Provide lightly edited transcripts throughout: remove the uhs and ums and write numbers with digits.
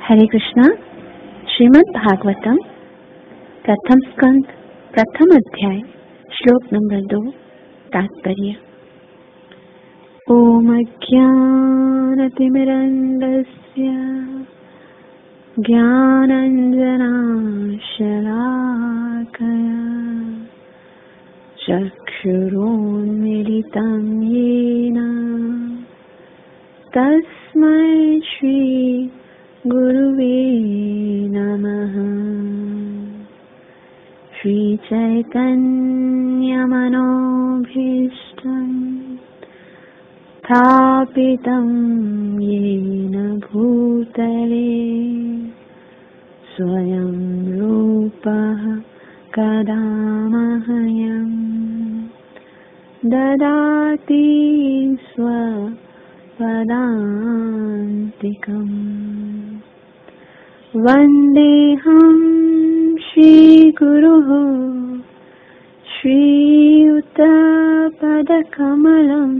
हरे कृष्णा। श्रीमद् भागवतम प्रथम स्कंद प्रथम अध्याय श्लोक नंबर 2 तात्पर्य। ओम अज्ञानतिमिरन्धस्य ज्ञानाञ्जनशलाकया चक्षुरुन्मीलितं येन तस्मै श्री गुरुवे नमः। श्रीचैतन्यमनोभीष्टं स्थापितं येन भूतले स्वयं रूपः कदा मह्यं ददाति स्वपदान्तिकम्। वन्देऽहं श्रीगुरुः श्रीयुतपदकमलं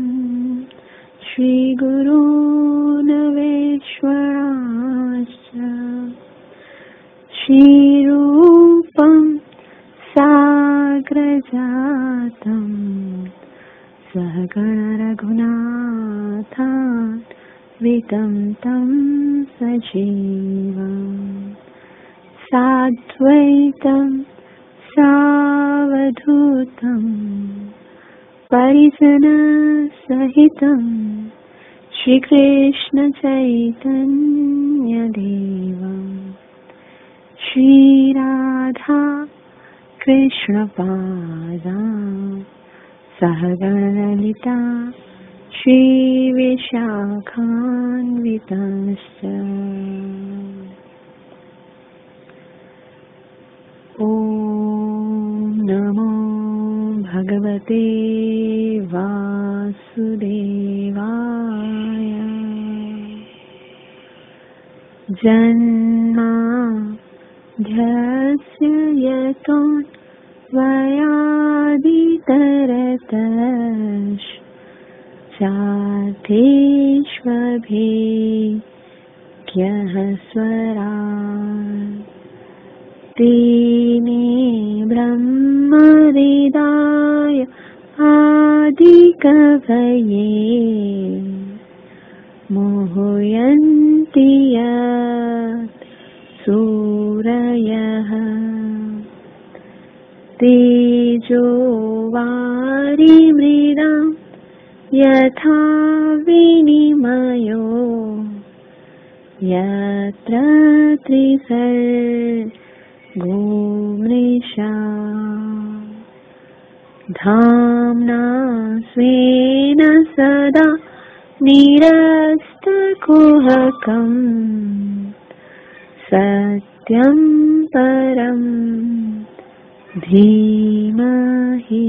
श्रीगुरून् वैश्वराश्च श्रीरूपं साग्रजातं सहगण रघुनाथान्वितं तं सजीवं साद्वैतं सावधूतं परिजनसहितं श्रीकृष्ण चैतन्यदेवं श्रीराधा कृष्णपादान् सहगण ललिता श्रीविशाखान्वितांश्च। ॐ नमो भगवते वासुदेवाय। जन्माद्यस्य यतोऽन्वयादितरतश्चार्थेष्वभिज्ञः स्वराट् तेने ब्रह्मवेदाय आदिकवये मोहयन्ति यत् सूरयः तेजो वारिमृदां यथा विनिमयो यत्र त्रिसर्गो मृषा धाम्ना स्वेन सदा निरस्तकुहकं सत्यं परं धीमहि।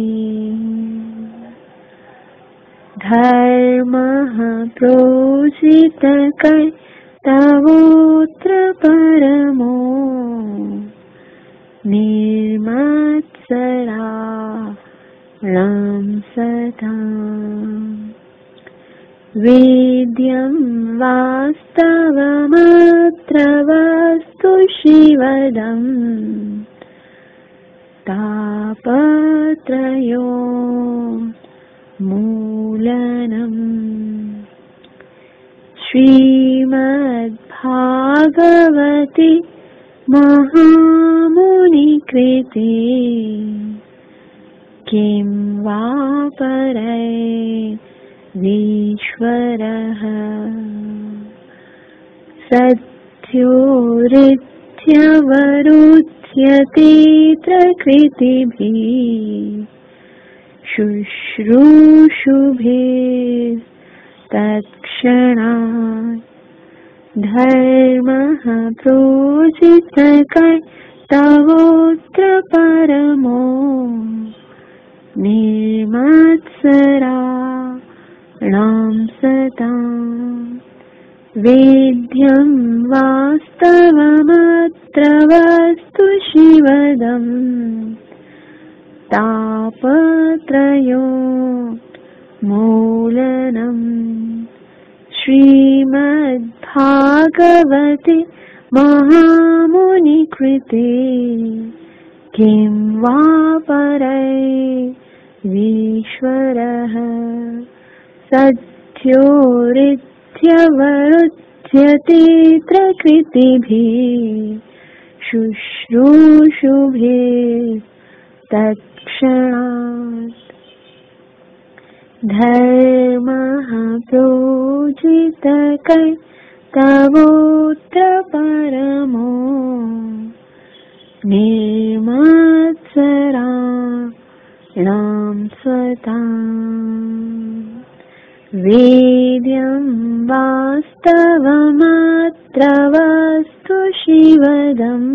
धर्मः प्रोजितकर्तव्योऽत्र परमो निर्मत्सराणां सताम्। वेद्यं वास्तवमत्र वस्तु शिवदम् तापत्रयोन्मूलनम्। श्रीमद्भागवते महामुनिकृते किं वा परैरीश्वरः सत्योरित्यवरुध्यते प्रकृतिभिः शुश्रूषुभिस्तत्क्षणात्। धर्मः प्रोजितकर्तव्योऽत्र परमो निर्मत्सराणां सताम्। वेद्यं वास्तवमत्र वस्तु शिवदम् तापत्रयोन्मूलनम्। श्रीमद्भागवते महामुनिकृते किं वा परैरीश्वरः सद्योरित्यवरुध्यतेऽत्र कृतिभिः शुश्रूषुभे तत्क्षणात् धर्मः प्रोजितकर्तव्योऽत्र परमो निर्मत्सराणां स्वताम् वेद्यं वास्तवमत्र वस्तु शिवदम्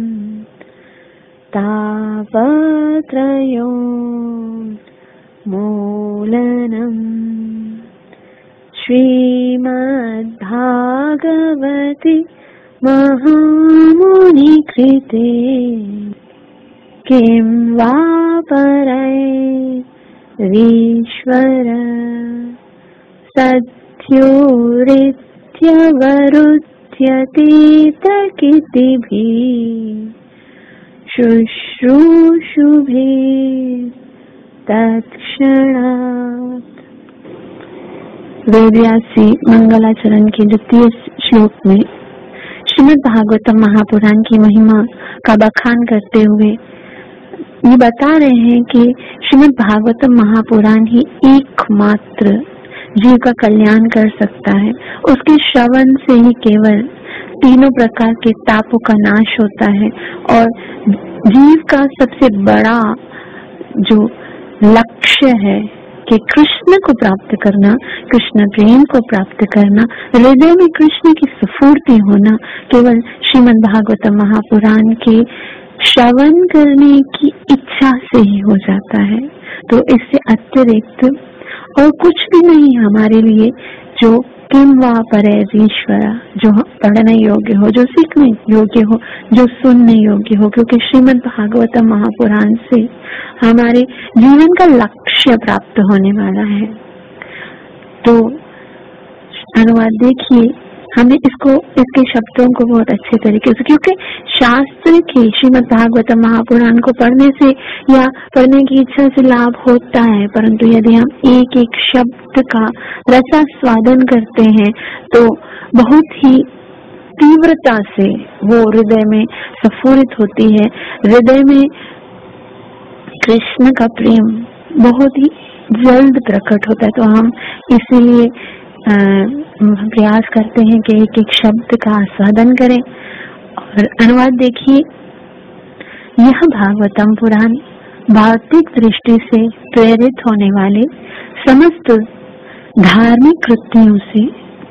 तापत्रयोन्मूलनम् श्रीमद्भागवते महामुनिकृते किं वा परैरीश्वर सद्योरित्यवरुध्यतेऽत्र कृतिभिः शुश्रूषुभे तत्क्षणात्। वेदव्यास जी मंगलाचरण के द्वितीय श्लोक में श्रीमद् भागवतम महापुराण की महिमा का बखान करते हुए ये बता रहे हैं कि श्रीमद् भागवतम महापुराण ही एकमात्र जीव का कल्याण कर सकता है। उसके श्रवण से ही केवल तीनों प्रकार के तापों का नाश होता है और जीव का सबसे बड़ा जो लक्ष्य है कि कृष्ण को प्राप्त करना, कृष्ण प्रेम को प्राप्त करना, हृदय में कृष्ण की स्फूर्ति होना, केवल श्रीमद् भागवतम महापुराण के श्रवण करने की इच्छा से ही हो जाता है। तो इससे अतिरिक्त और कुछ भी नहीं हमारे लिए जो किम वा परैरीश्वर, जो पढ़ने योग्य हो, जो सीखने योग्य हो, जो सुनने योग्य हो, क्योंकि श्रीमद् भागवतम महापुराण से हमारे जीवन का लक्ष्य प्राप्त होने वाला है। तो अनुवाद देखिए, हमें इसके शब्दों को बहुत अच्छे तरीके से, क्योंकि शास्त्र के श्रीमद् भागवतम महापुराण को पढ़ने से या पढ़ने की इच्छा से लाभ होता है, परंतु यदि हम एक एक शब्द का रसास्वादन करते हैं तो बहुत ही तीव्रता से वो हृदय में स्फुरित होती है। हृदय में कृष्ण का प्रेम बहुत ही जल्द प्रकट होता है। तो हम इसीलिए प्रयास करते हैं कि एक एक शब्द का आस्वादन करें। और अनुवाद देखिए, यह भागवतम पुराण भौतिक दृष्टि से प्रेरित होने वाले समस्त धार्मिक कृत्यों से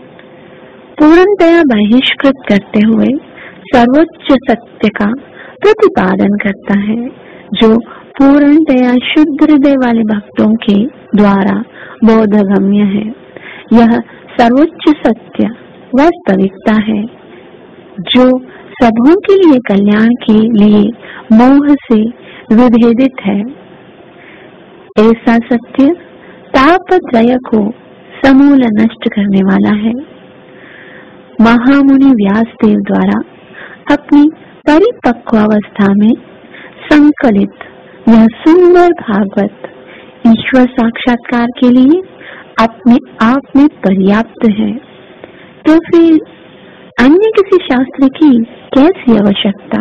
पूर्णतया बहिष्कृत करते हुए सर्वोच्च सत्य का प्रतिपादन करता है, जो पूर्णतया शुद्ध हृदय वाले भक्तों के द्वारा बोधगम्य है। यह सर्वोच्च सत्य वास्तविकता है जो सबों के लिए कल्याण के लिए मोह से विभेदित है। ऐसा सत्य तापत्रय को समूल नष्ट करने वाला है। महामुनि व्यासदेव द्वारा अपनी परिपक्व अवस्था में संकलित यह सुंदर भागवत ईश्वर साक्षात्कार के लिए अपने आप में पर्याप्त है। तो फिर अन्य किसी शास्त्र की कैसी आवश्यकता?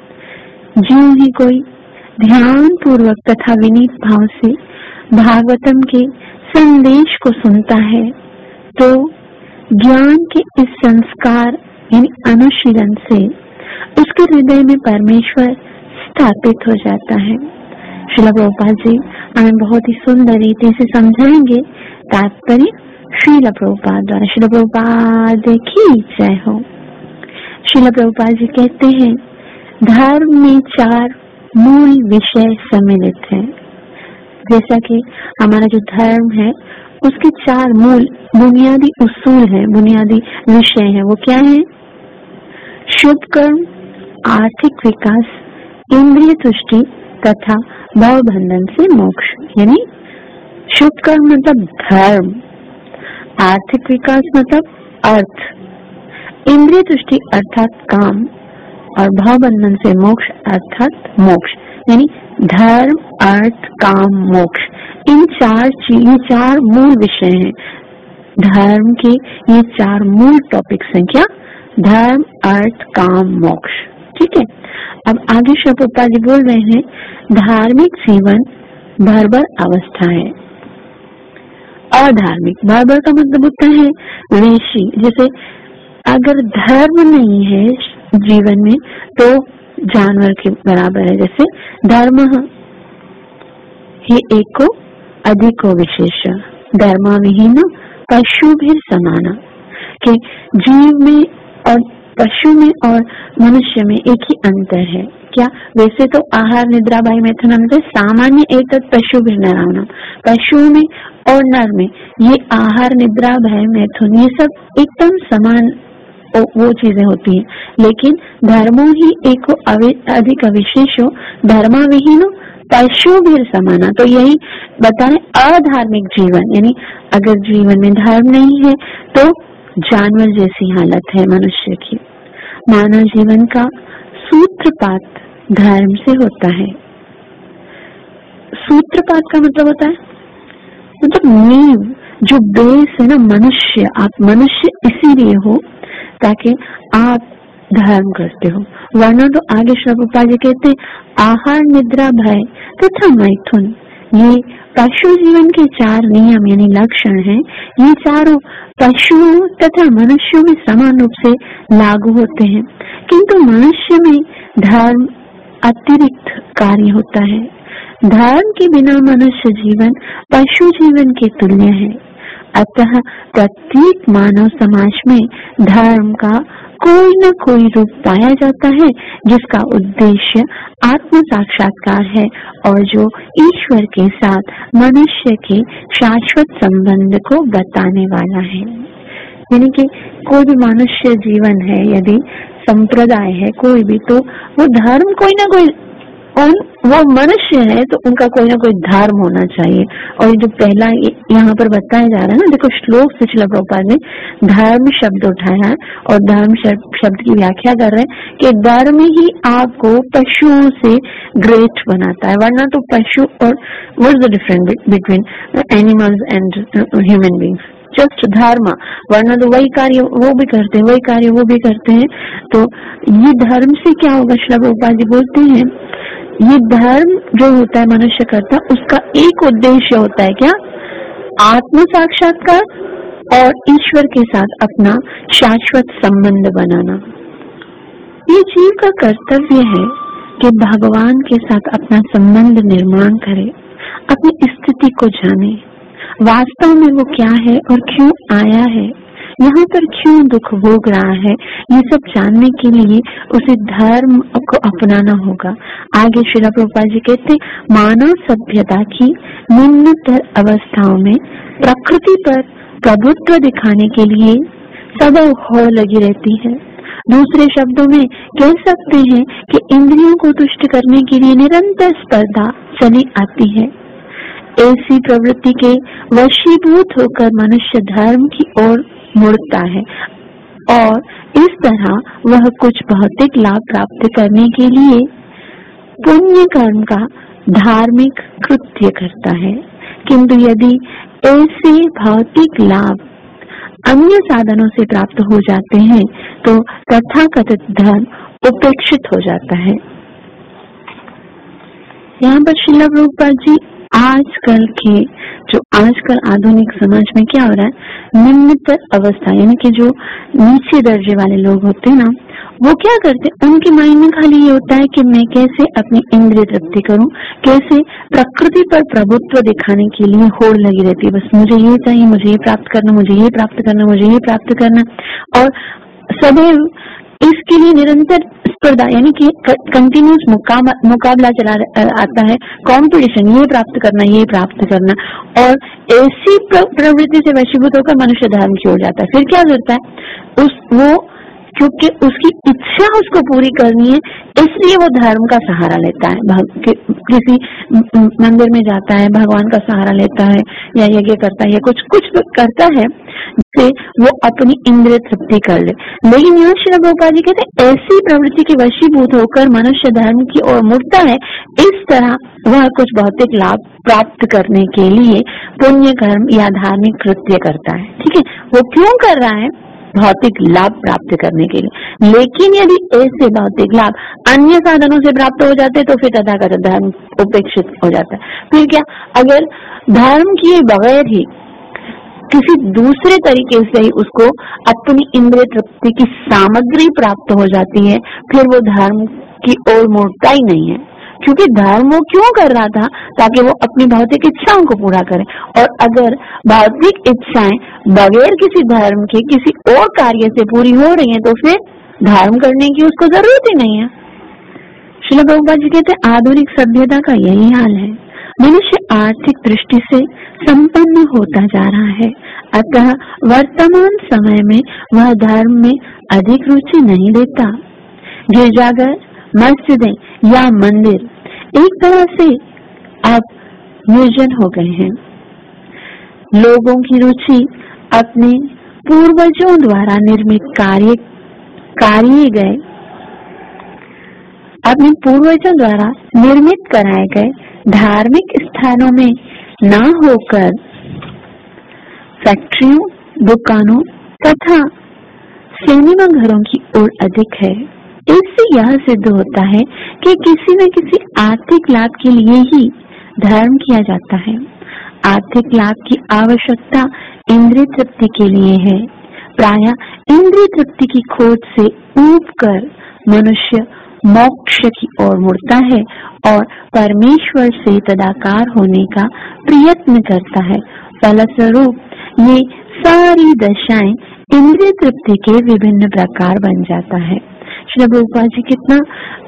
जो ही कोई ध्यान पूर्वक तथा विनीत भाव से भागवतम के संदेश को सुनता है तो ज्ञान के इस संस्कार यानी अनुशीलन से उसके हृदय में परमेश्वर स्थापित हो जाता है। श्रील प्रभुपाद जी हमें बहुत ही सुंदर रीति से समझाएंगे। तात्पर्य श्रील प्रभुपाद द्वारा। श्रील प्रभुपाद की जय हो। श्रील प्रभुपाद जी कहते हैं, धर्म में 4 मूल विषय सम्मिलित हैं। जैसा कि हमारा जो धर्म है उसके 4 मूल बुनियादी उसूल हैं, बुनियादी विषय हैं। वो क्या है? शुभ कर्म, आर्थिक विकास, इंद्रिय तुष्टि तथा भव बंधन से मोक्ष। यानी शुभ कर्म मतलब धर्म, आर्थिक विकास मतलब अर्थ, इंद्रिय तुष्टि अर्थात काम और भाव बंधन से मोक्ष अर्थात मोक्ष, यानी धर्म, अर्थ, काम, मोक्ष, इन चार मूल विषय हैं। धर्म के ये 4 मूल टॉपिक्स हैं। क्या? धर्म, अर्थ, काम, मोक्ष। ठीक है। अब आगे श्री प्रभुपाद जी बोल रहे हैं, धार्मिक जीवन भरभर अवस्था है। अधार्मिक, भरभर का मतलब होता है वेशी। जैसे अगर धर्म नहीं है जीवन में तो जानवर के बराबर है। जैसे धर्म ही एको अधिको विशेष, धर्म विहीन पशु भी समाना, कि जीव में और पशु में और मनुष्य में एक ही अंतर है। क्या? वैसे तो आहार निद्रा भय मैथुन सामान्य एक पशु भी नरावना, पशुओं में और नर में ये आहार निद्रा भय मैथुन ये सब एकदम समान वो चीजें होती हैं। लेकिन धर्मो ही एको अधिक अविशेषो धर्मा विहीनो पशु भी समाना। तो यही बता रहे अधार्मिक जीवन, यानी अगर जीवन में धर्म नहीं है तो जानवर जैसी हालत है मनुष्य की। मानव जीवन का सूत्रपात धर्म से होता है। सूत्रपात का मतलब होता है मतलब नींव, जो बेस है ना मनुष्य। आप मनुष्य इसीलिए हो ताकि आप धर्म करते हो, वरना तो आगे श्री प्रभुपाद जी कहते आहार निद्रा भय तथा मैथुन, ये पशु जीवन के 4 नियम यानी लक्षण हैं। ये चारों पशुओं तथा मनुष्यों में समान रूप से लागू होते हैं, किंतु मनुष्य में धर्म अतिरिक्त कार्य होता है। धर्म के बिना मनुष्य जीवन पशु जीवन के तुल्य है। अतः प्रत्येक मानव समाज में धर्म का कोई न कोई रूप पाया जाता है, जिसका उद्देश्य आत्म साक्षात्कार है और जो ईश्वर के साथ मनुष्य के शाश्वत संबंध को बताने वाला है। यानी कि कोई भी मनुष्य जीवन है, यदि संप्रदाय है कोई भी, तो वो धर्म कोई ना कोई, वो मनुष्य है तो उनका कोई ना कोई धर्म होना चाहिए। और जो पहला यहाँ पर बताया जा रहा है ना, देखो श्लोक से श्रील प्रभुपाद ने धर्म शब्द उठाया और धर्म शब्द की व्याख्या कर रहे हैं कि धर्म ही आपको पशुओं से ग्रेट बनाता है, वरना तो पशु और what is the difference between animals and human beings? Just धर्म, वरना तो वही कार्य वो भी करते हैं, वही कार्य वो भी करते हैं। तो ये धर्म से क्या होगा? श्रील प्रभुपाद जी बोलते हैं ये धर्म जो होता है मनुष्य करता, उसका एक उद्देश्य होता है क्या? आत्म साक्षात्कार और ईश्वर के साथ अपना शाश्वत संबंध बनाना। ये जीव का कर्तव्य है कि भगवान के साथ अपना संबंध निर्माण करे, अपनी स्थिति को जाने, वास्तव में वो क्या है और क्यों आया है, यहाँ पर क्यों दुख भोग रहा है, ये सब जानने के लिए उसे धर्म को अपनाना होगा। आगे श्रील प्रभुपाद जी कहते मानव सभ्यता की निम्नतर अवस्थाओं में प्रकृति पर प्रभुत्व दिखाने के लिए सदैव होड़ लगी रहती है। दूसरे शब्दों में कह सकते हैं कि इंद्रियों को तुष्ट करने के लिए निरंतर स्पर्धा चली आती है। ऐसी प्रवृत्ति के वशीभूत होकर मनुष्य धर्म की ओर मुड़ता है और इस तरह वह कुछ भौतिक लाभ प्राप्त करने के लिए पुण्य कर्म का धार्मिक कृत्य करता है। किंतु यदि ऐसे भौतिक लाभ अन्य साधनों से प्राप्त हो जाते हैं तो तथाकथित धर्म उपेक्षित हो जाता है। यहाँ पर श्रील प्रभुपाद जी आजकल आधुनिक समाज में क्या हो रहा है, निम्नतर अवस्था यानी कि जो नीचे दर्जे वाले लोग होते हैं ना, वो क्या करते हैं, उनके माइंड में खाली ये होता है कि मैं कैसे अपनी इंद्रिय तृप्ति करूं, कैसे प्रकृति पर प्रभुत्व दिखाने के लिए होड़ लगी रहती है। बस मुझे ये चाहिए, मुझे ये प्राप्त करना, मुझे ये प्राप्त करना, मुझे ये प्राप्त करना, और सदैव इसके लिए निरंतर स्पर्धा यानी कि कंटिन्यूस मुकाबला चला आता है, कंपटीशन, ये प्राप्त करना, ये प्राप्त करना। और ऐसी प्रवृत्ति से वशीभूत होकर मनुष्य धर्म की ओर जाता है। फिर क्या करता है, वो क्योंकि उसकी इच्छा उसको पूरी करनी है, इसलिए वो धर्म का सहारा लेता है। किसी मंदिर में जाता है, भगवान का सहारा लेता है या यज्ञ करता है या कुछ कुछ करता है जिससे वो अपनी इंद्रिय तृप्ति कर ले। लेकिन यहाँ श्री प्रभुपाद जी कहते हैं ऐसी प्रवृत्ति के वशीभूत होकर मनुष्य धर्म की ओर मुड़ता है, इस तरह वह कुछ भौतिक लाभ प्राप्त करने के लिए पुण्य कर्म या धार्मिक कृत्य करता है। ठीक है, वो क्यों कर रहा है? भौतिक लाभ प्राप्त करने के लिए। लेकिन यदि ऐसे भौतिक लाभ अन्य साधनों से प्राप्त हो जाते तो फिर तथाकथित धर्म उपेक्षित हो जाता है। फिर क्या, अगर धर्म किए बगैर ही किसी दूसरे तरीके से ही उसको अपनी इंद्रिय तृप्ति की सामग्री प्राप्त हो जाती है, फिर वो धर्म की ओर मुड़ता ही नहीं है। क्योंकि धर्म वो क्यों कर रहा था? ताकि वो अपनी भौतिक इच्छाओं को पूरा करे। और अगर भौतिक इच्छाएं बगैर किसी धर्म के किसी और कार्य से पूरी हो रही हैं, तो फिर धर्म करने की उसको जरूरत ही नहीं है। श्रील प्रभुपाद जी कहते हैं आधुनिक सभ्यता का यही हाल है। मनुष्य आर्थिक दृष्टि से संपन्न होता जा रहा है, अतः वर्तमान समय में वह धर्म में अधिक रुचि नहीं लेता। गिरजाघर, मस्जिदें या मंदिर एक तरह से अब निर्जन हो गए हैं। लोगों की रुचि अपने पूर्वजों द्वारा निर्मित अपने पूर्वजों द्वारा निर्मित कराए गए धार्मिक स्थानों में न होकर फैक्ट्रियों, दुकानों तथा सिनेमा घरों की ओर अधिक है। इससे यह सिद्ध होता है कि किसी न किसी आर्थिक लाभ के लिए ही धर्म किया जाता है। आर्थिक लाभ की आवश्यकता इंद्रिय तृप्ति के लिए है। प्रायः इंद्रिय तृप्ति की खोज से ऊब कर मनुष्य मोक्ष की ओर मुड़ता है और परमेश्वर से तदाकार होने का प्रयत्न करता है। फलस्वरूप ये सारी दशाएं इंद्रिय तृप्ति के विभिन्न प्रकार बन जाता है। श्री प्रभुपाद जी कितना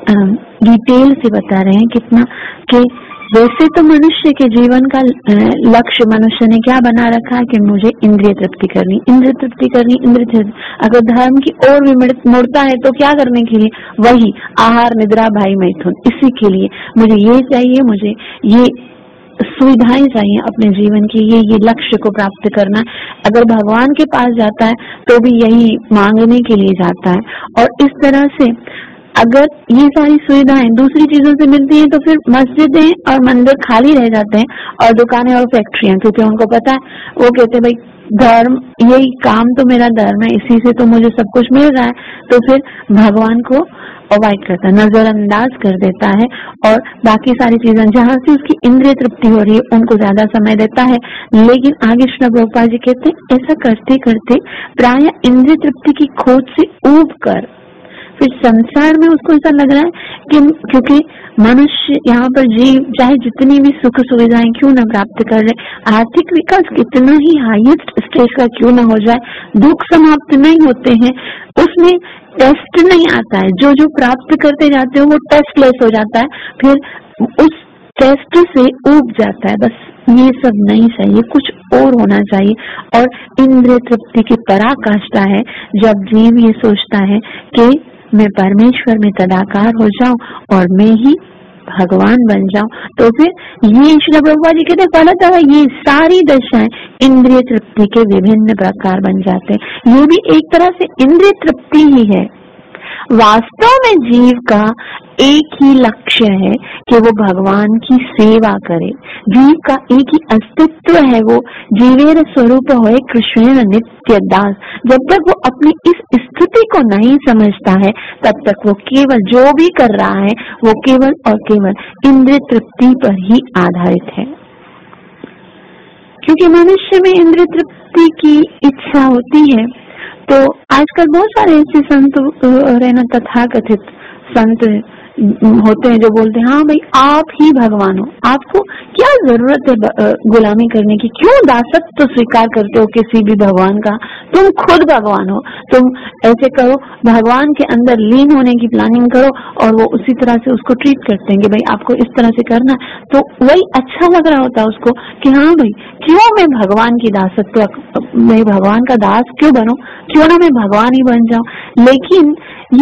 डिटेल से बता रहे हैं, कितना कि वैसे तो मनुष्य के जीवन का लक्ष्य मनुष्य ने क्या बना रखा है कि मुझे इंद्रिय तृप्ति करनी, इंद्रिय तृप्ति करनी, इंद्रिय तृप्ति। अगर धर्म की ओर भी मुड़ता है तो क्या करने के लिए? वही आहार, निद्रा, भाई मैथुन, इसी के लिए मुझे ये चाहिए, मुझे ये सुविधाएं चाहिए अपने जीवन की, ये लक्ष्य को प्राप्त करना। अगर भगवान के पास जाता है तो भी यही मांगने के लिए जाता है। और इस तरह से अगर ये सारी सुविधाएं दूसरी चीजों से मिलती हैं तो फिर मस्जिदें और मंदिर खाली रह जाते हैं और दुकानें और फैक्ट्रियां, क्योंकि उनको पता है, वो कहते हैं भाई धर्म, यही काम तो मेरा धर्म है, इसी से तो मुझे सब कुछ मिल रहा है। तो फिर भगवान को अवॉइड करता है, नजरअंदाज कर देता है और बाकी सारी चीजें जहां से उसकी इंद्रिय तृप्ति हो रही है उनको ज्यादा समय देता है। लेकिन आगे श्री प्रभुपाद जी कहते हैं ऐसा करते करते प्राय इंद्रिय तृप्ति की खोज से ऊब कर फिर संसार में उसको ऐसा लग रहा है कि क्योंकि मनुष्य यहाँ पर जीव चाहे जितनी भी सुख सुविधाएं क्यों न प्राप्त कर रहे, आर्थिक विकास कितना ही हाईएस्ट स्टेज का क्यों न हो जाए, दुख समाप्त नहीं होते हैं, उसमें टेस्ट नहीं आता है। जो जो प्राप्त करते जाते हो वो टेस्टलेस हो जाता है, फिर उस टेस्ट से ऊब जाता है। बस ये सब नहीं चाहिए, कुछ और होना चाहिए। और इंद्रिय तृप्ति की पराकाष्ठा है जब जीव ये सोचता है कि मैं परमेश्वर में तदाकार हो जाऊं और मैं ही भगवान बन जाऊं। तो फिर ये श्री प्रभुपाद जी कहते फलतः ये सारी दशाएं इंद्रिय तृप्ति के विभिन्न प्रकार बन जाते हैं। ये भी एक तरह से इंद्रिय तृप्ति ही है। वास्तव में जीव का एक ही लक्ष्य है कि वो भगवान की सेवा करे। जीव का एक ही अस्तित्व है, वो जीवेर स्वरूप होए कृष्ण नित्य दास। जब तक वो अपनी इस स्थिति को नहीं समझता है तब तक वो केवल जो भी कर रहा है वो केवल और केवल इंद्रिय तृप्ति पर ही आधारित है। क्योंकि मनुष्य में इंद्रिय तृप्ति की इच्छा होती है, तो आजकल बहुत सारे ऐसे संत रहना तथाकथित संत होते हैं जो बोलते हैं हाँ भाई आप ही भगवान हो, आपको क्या जरूरत है गुलामी करने की, क्यों दासत्व तो स्वीकार करते हो किसी भी भगवान का, तुम खुद भगवान हो। तुम ऐसे करो, भगवान के अंदर लीन होने की प्लानिंग करो और वो उसी तरह से उसको ट्रीट करते हैं कि भाई आपको इस तरह से करना, तो वही अच्छा लग रहा होता है उसको कि हाँ भाई क्यों मैं भगवान की दासत्व, मैं भगवान का दास क्यों बनूं, क्यों ना मैं भगवान ही बन जाऊं। लेकिन ये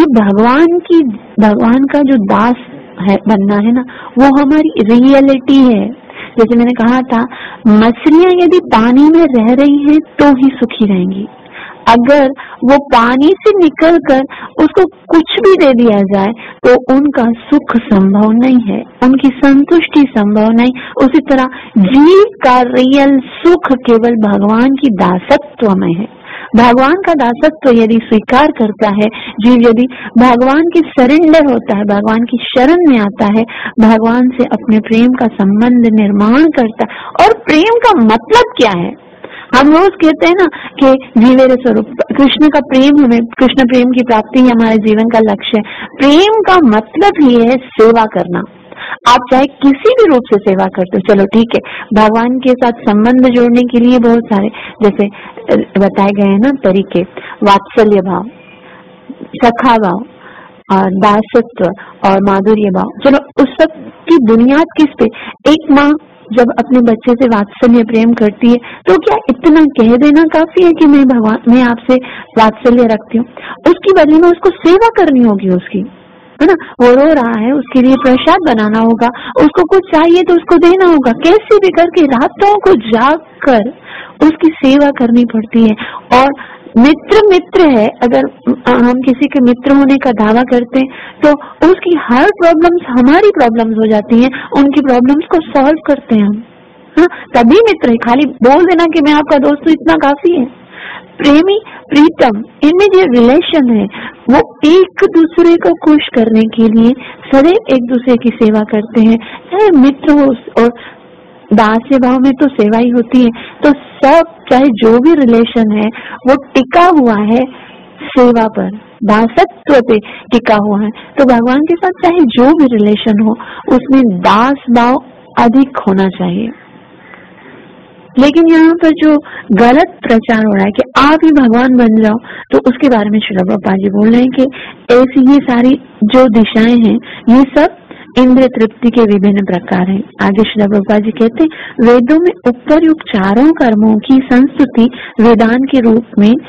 भगवान का जो दास है बनना है ना, वो हमारी रियलिटी है। जैसे मैंने कहा था, मछलियां यदि पानी में रह रही हैं तो ही सुखी रहेंगी, अगर वो पानी से निकलकर उसको कुछ भी दे दिया जाए तो उनका सुख संभव नहीं है, उनकी संतुष्टि संभव नहीं। उसी तरह जीव का रियल सुख केवल भगवान की दासत्व में है। भगवान का दासत्व यदि स्वीकार करता है जीव, यदि भगवान की सरेंडर होता है, भगवान की शरण में आता है, भगवान से अपने प्रेम का संबंध निर्माण करता है। और प्रेम का मतलब क्या है? हम रोज कहते हैं ना कि जीवेरे स्वरूप कृष्ण का प्रेम, हमें कृष्ण प्रेम की प्राप्ति ही हमारे जीवन का लक्ष्य है। प्रेम का मतलब ही है सेवा करना। आप चाहे किसी भी रूप से सेवा करते हो, चलो ठीक है, भगवान के साथ संबंध जोड़ने के लिए बहुत सारे जैसे बताए गए हैं ना तरीके, वात्सल्य भाव, सखा भाव और दासत्व और माधुर्य भाव। चलो उस सब की बुनियाद किस पे? एक माँ जब अपने बच्चे से वात्सल्य प्रेम करती है तो क्या इतना कह देना काफी है कि मैं आपसे वात्सल्य रखती हूँ? उसकी बदले में उसको सेवा करनी होगी उसकी, है ना। वो रो रहा है, उसके लिए प्रसाद बनाना होगा, उसको कुछ चाहिए तो उसको देना होगा, कैसे भी करके रातों को जाग कर उसकी सेवा करनी पड़ती है। और मित्र है, अगर हम किसी के मित्र होने का दावा करते हैं तो उसकी हर प्रॉब्लम्स हमारी प्रॉब्लम्स हो जाती हैं, उनकी प्रॉब्लम्स को सॉल्व करते हैं हम, हाँ, तभी मित्र है। खाली बोल देना कि मैं आपका दोस्त हूँ इतना काफी है। प्रेमी प्रीतम, इनमें जो रिलेशन है वो एक दूसरे को खुश करने के लिए सदैव एक दूसरे की सेवा करते हैं। चाहे मित्र हो और दास्य भाव में तो सेवा ही होती है। तो सब, चाहे जो भी रिलेशन है वो टिका हुआ है सेवा पर, दासत्व पे टिका हुआ है। तो भगवान के साथ चाहे जो भी रिलेशन हो उसमें दास भाव अधिक होना चाहिए। लेकिन यहाँ पर जो गलत प्रचार हो रहा है कि आप ही भगवान बन जाओ, तो उसके बारे में श्रील प्रभुपाद जी बोल रहे हैं कि ऐसी ये सारी जो दिशाएं हैं ये सब इंद्रिय तृप्ति के विभिन्न प्रकार हैं। आगे श्रील प्रभुपाद जी कहते हैं, वेदों में उपरयुक्त चारों कर्मों की संस्तुति वेदान के रूप में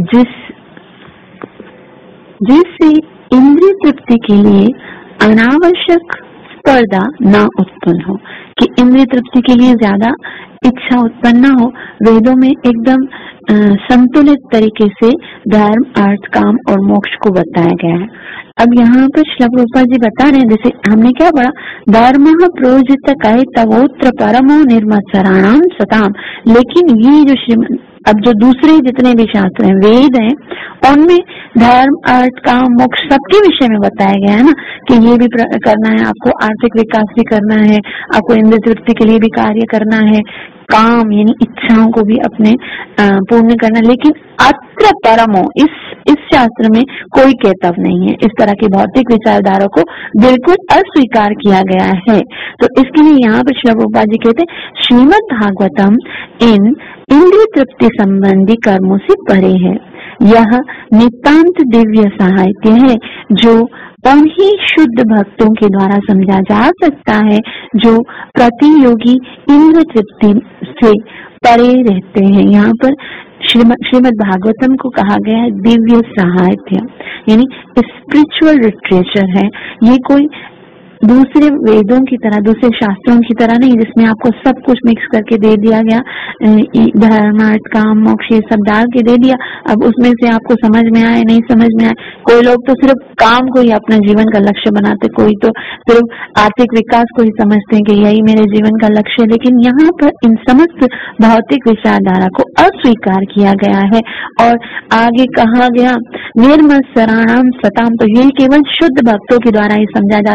जिससे इंद्रिय तृप्ति के लिए अनावश्यक स्पर्धा न उत्पन्न हो, कि इंद्रिय तृप्ति के लिए ज्यादा इच्छा उत्पन्न न हो। वेदों में एकदम संतुलित तरीके से धर्म, अर्थ, काम और मोक्ष को बताया गया है। अब यहाँ पर श्रील प्रभुपाद जी बता रहे हैं, जैसे हमने क्या पढ़ा, धर्म प्रोजित कहे तवोत्र परमो निर्मत्सराणाम सताम। लेकिन ये जो अब जो दूसरे जितने भी शास्त्र हैं, वेद हैं, उनमें धर्म, अर्थ, काम, मोक्ष सबके विषय में बताया गया है ना, कि ये भी करना है आपको, आर्थिक विकास भी करना है आपको, इंद्रिय तृप्ति के लिए भी कार्य करना है, काम यानी इच्छाओं को भी अपने पूर्ण करना। लेकिन अत्र परमो, इस शास्त्र में कोई कहतव नहीं है, इस तरह की भौतिक विचारधारा को बिल्कुल अस्वीकार किया गया है। तो इसके लिए यहाँ पर श्रील प्रभुपाद जी कहते हैं, श्रीमद् भागवतम इन इंद्रिय तृप्ति संबंधी कर्मों से परे है। यह नितांत दिव्य साहित्य है जो उन्हीं शुद्ध भक्तों के द्वारा समझा जा सकता है जो प्रतियोगी इंद्रिय तृप्ति से परे रहते हैं। यहाँ पर श्रीमद् भागवतम को कहा गया है दिव्य साहित्य, यानी स्पिरिचुअल लिटरेचर है। ये कोई दूसरे वेदों की तरह, दूसरे शास्त्रों की तरह नहीं जिसमें आपको सब कुछ मिक्स करके दे दिया गया, धर्म, अर्थ, काम, मोक्ष ये सब डाल के दे दिया, अब उसमें से आपको समझ में आए नहीं समझ में आए। कोई लोग तो सिर्फ काम को ही अपना जीवन का लक्ष्य बनाते, कोई तो सिर्फ आर्थिक विकास को ही समझते हैं कि यही मेरे जीवन का लक्ष्य है। लेकिन यहाँ पर इन समस्त भौतिक विचारधारा को अस्वीकार किया गया है और आगे कहा गया निर्मत्सराणाम सताम, तो ये केवल शुद्ध भक्तों के द्वारा ही समझा जा सकता है।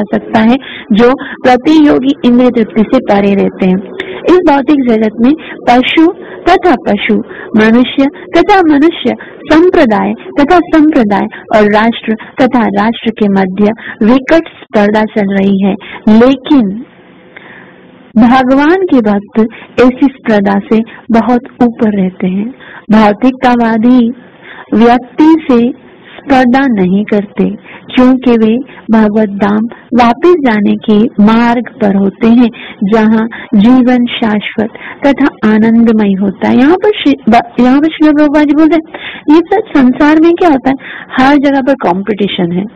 है जो प्रतियोगी इंद्रिय तृप्ति से परे रहते हैं। इस भौतिक जगत में पशु तथा पशु, मनुष्य तथा मनुष्य, संप्रदाय तथा संप्रदाय और राष्ट्र तथा राष्ट्र के मध्य विकट स्पर्धा चल रही है, लेकिन भगवान के भक्त ऐसी स्पर्धा से बहुत ऊपर रहते हैं। भौतिकतावादी व्यक्ति से स्पर्धा नहीं करते क्योंकि वे भगवत धाम वापस जाने के मार्ग पर होते हैं, जहाँ जीवन शाश्वत तथा आनंदमय होता है। यहाँ पर श्री प्रभुपाद जी बोलते हैं, ये सब संसार में क्या होता है, हर जगह पर कंपटीशन है।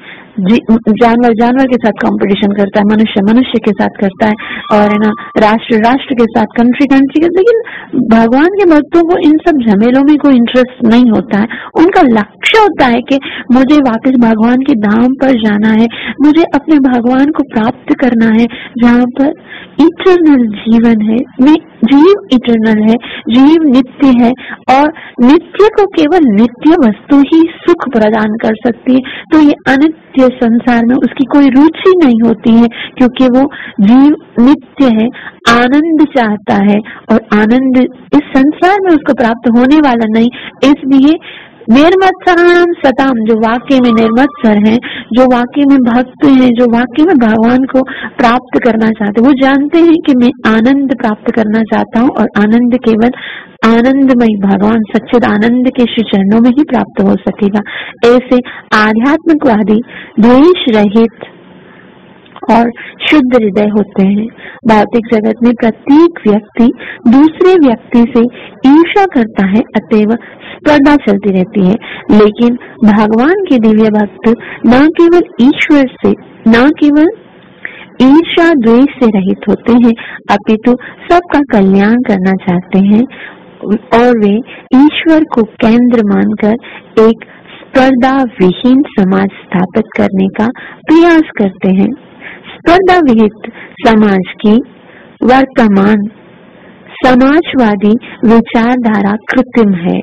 जानवर के साथ कंपटीशन करता है, मनुष्य मनुष्य के साथ करता है, और है ना राष्ट्र राष्ट्र के साथ, कंट्री कंट्री के। लेकिन भगवान के भक्तों को इन सब झमेलों में कोई इंटरेस्ट नहीं होता है। उनका लक्ष्य होता है कि मुझे वापस भगवान के धाम पर जाना है, मुझे अपने भगवान को प्राप्त करना है, जहाँ पर इटर्नल जीवन है। जीव इटर्नल है, जीव नित्य है, और नित्य को केवल नित्य वस्तु ही सुख प्रदान कर सकती है। तो ये अनित्य संसार में उसकी कोई रुचि नहीं होती है, क्योंकि वो जीव नित्य है, आनंद चाहता है, और आनंद इस संसार में उसको प्राप्त होने वाला नहीं। इसलिए निर्मत्सराणाम सताम, जो वाक्य में निर्मत्सर हैं, जो वाक्य में भक्त हैं, जो वाक्य में भगवान को प्राप्त करना चाहते, वो जानते हैं कि मैं आनंद प्राप्त करना चाहता हूँ, और आनंद केवल आनंदमय भगवान सच्चिद आनंद के श्री चरणों में ही प्राप्त हो सकेगा। ऐसे आध्यात्मिकवादी द्वेष रहित और शुद्ध हृदय होते हैं। भौतिक जगत में प्रत्येक व्यक्ति दूसरे व्यक्ति से ईर्ष्या करता है, अतएव स्पर्धा चलती रहती है। लेकिन भगवान के दिव्य भक्त न केवल ईश्वर से, न केवल ईर्ष्या द्वेष से रहित होते हैं, अपितु सबका कल्याण करना चाहते हैं, और वे ईश्वर को केंद्र मानकर एक स्पर्धा विहीन समाज स्थापित करने का प्रयास करते हैं। स्पर्धा विहित समाज की वर्तमान समाजवादी विचारधारा कृत्रिम है।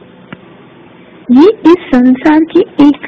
ये इस संसार की एक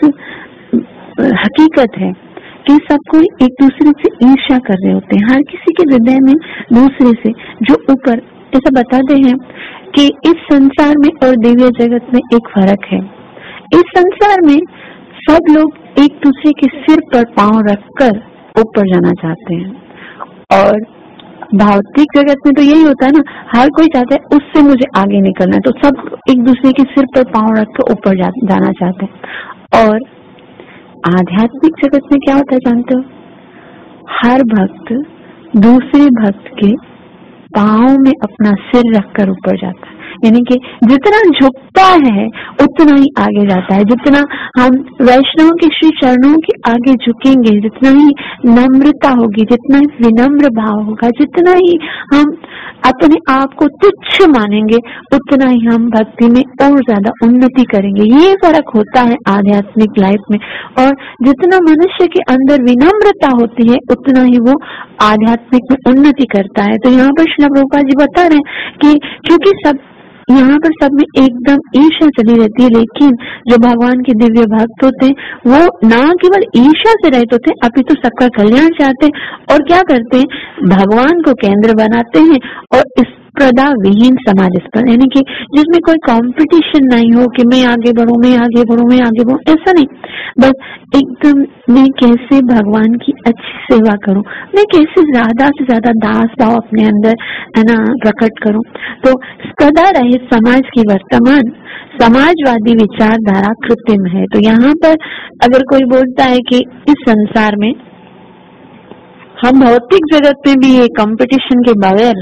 हकीकत है कि सब कोई एक दूसरे से ईर्ष्या कर रहे होते हैं। हर किसी के हृदय में दूसरे से जो ऊपर, ऐसा बताते हैं कि इस संसार में और दिव्य जगत में एक फर्क है। इस संसार में सब लोग एक दूसरे के सिर पर पांव रखकर ऊपर जाना चाहते हैं, और भौतिक जगत में तो यही होता है ना, हर कोई चाहता है उससे मुझे आगे निकलना है, तो सब एक दूसरे के सिर पर पांव रख कर ऊपर जाना चाहते हैं। और आध्यात्मिक जगत में क्या होता है जानते हो, हर भक्त दूसरे भक्त के पांव में अपना सिर रखकर ऊपर जाता है। यानी कि जितना झुकता है उतना ही आगे जाता है। जितना हम वैष्णव के श्री चरणों के आगे झुकेंगे, जितना ही नम्रता होगी, जितना ही विनम्र भाव होगा, जितना ही हम अपने आप को तुच्छ मानेंगे, उतना ही हम भक्ति में और ज्यादा उन्नति करेंगे। ये फर्क होता है आध्यात्मिक लाइफ में। और जितना मनुष्य के अंदर विनम्रता होती है, उतना ही वो आध्यात्मिक में उन्नति करता है। तो यहाँ पर श्री प्रभुपाद जी बता रहे हैं कि क्योंकि यहाँ पर सब में एकदम ईर्ष्या चली रहती है, लेकिन जो भगवान के दिव्य भक्त होते हैं वो न केवल ईर्ष्या से रहित होते हैं, अपितु सबका कल्याण चाहते हैं। और क्या करते हैं, भगवान को केंद्र बनाते हैं, और इस स्पर्धा विहीन समाज पर, यानी कि जिसमें कोई कंपटीशन नहीं हो कि मैं आगे बढ़ूं, मैं आगे बढ़ूं, मैं आगे बढ़ूं, ऐसा नहीं। बस एकदम मैं कैसे भगवान की अच्छी सेवा करूं, मैं कैसे ज्यादा से ज्यादा दास भाव अपने अंदर है ना प्रकट करूं। तो स्पर्धा रहित समाज की वर्तमान समाजवादी विचारधारा कृत्रिम है। तो यहाँ पर अगर कोई बोलता है कि इस संसार में हम भौतिक जगत में भी ये कंपटीशन के बगैर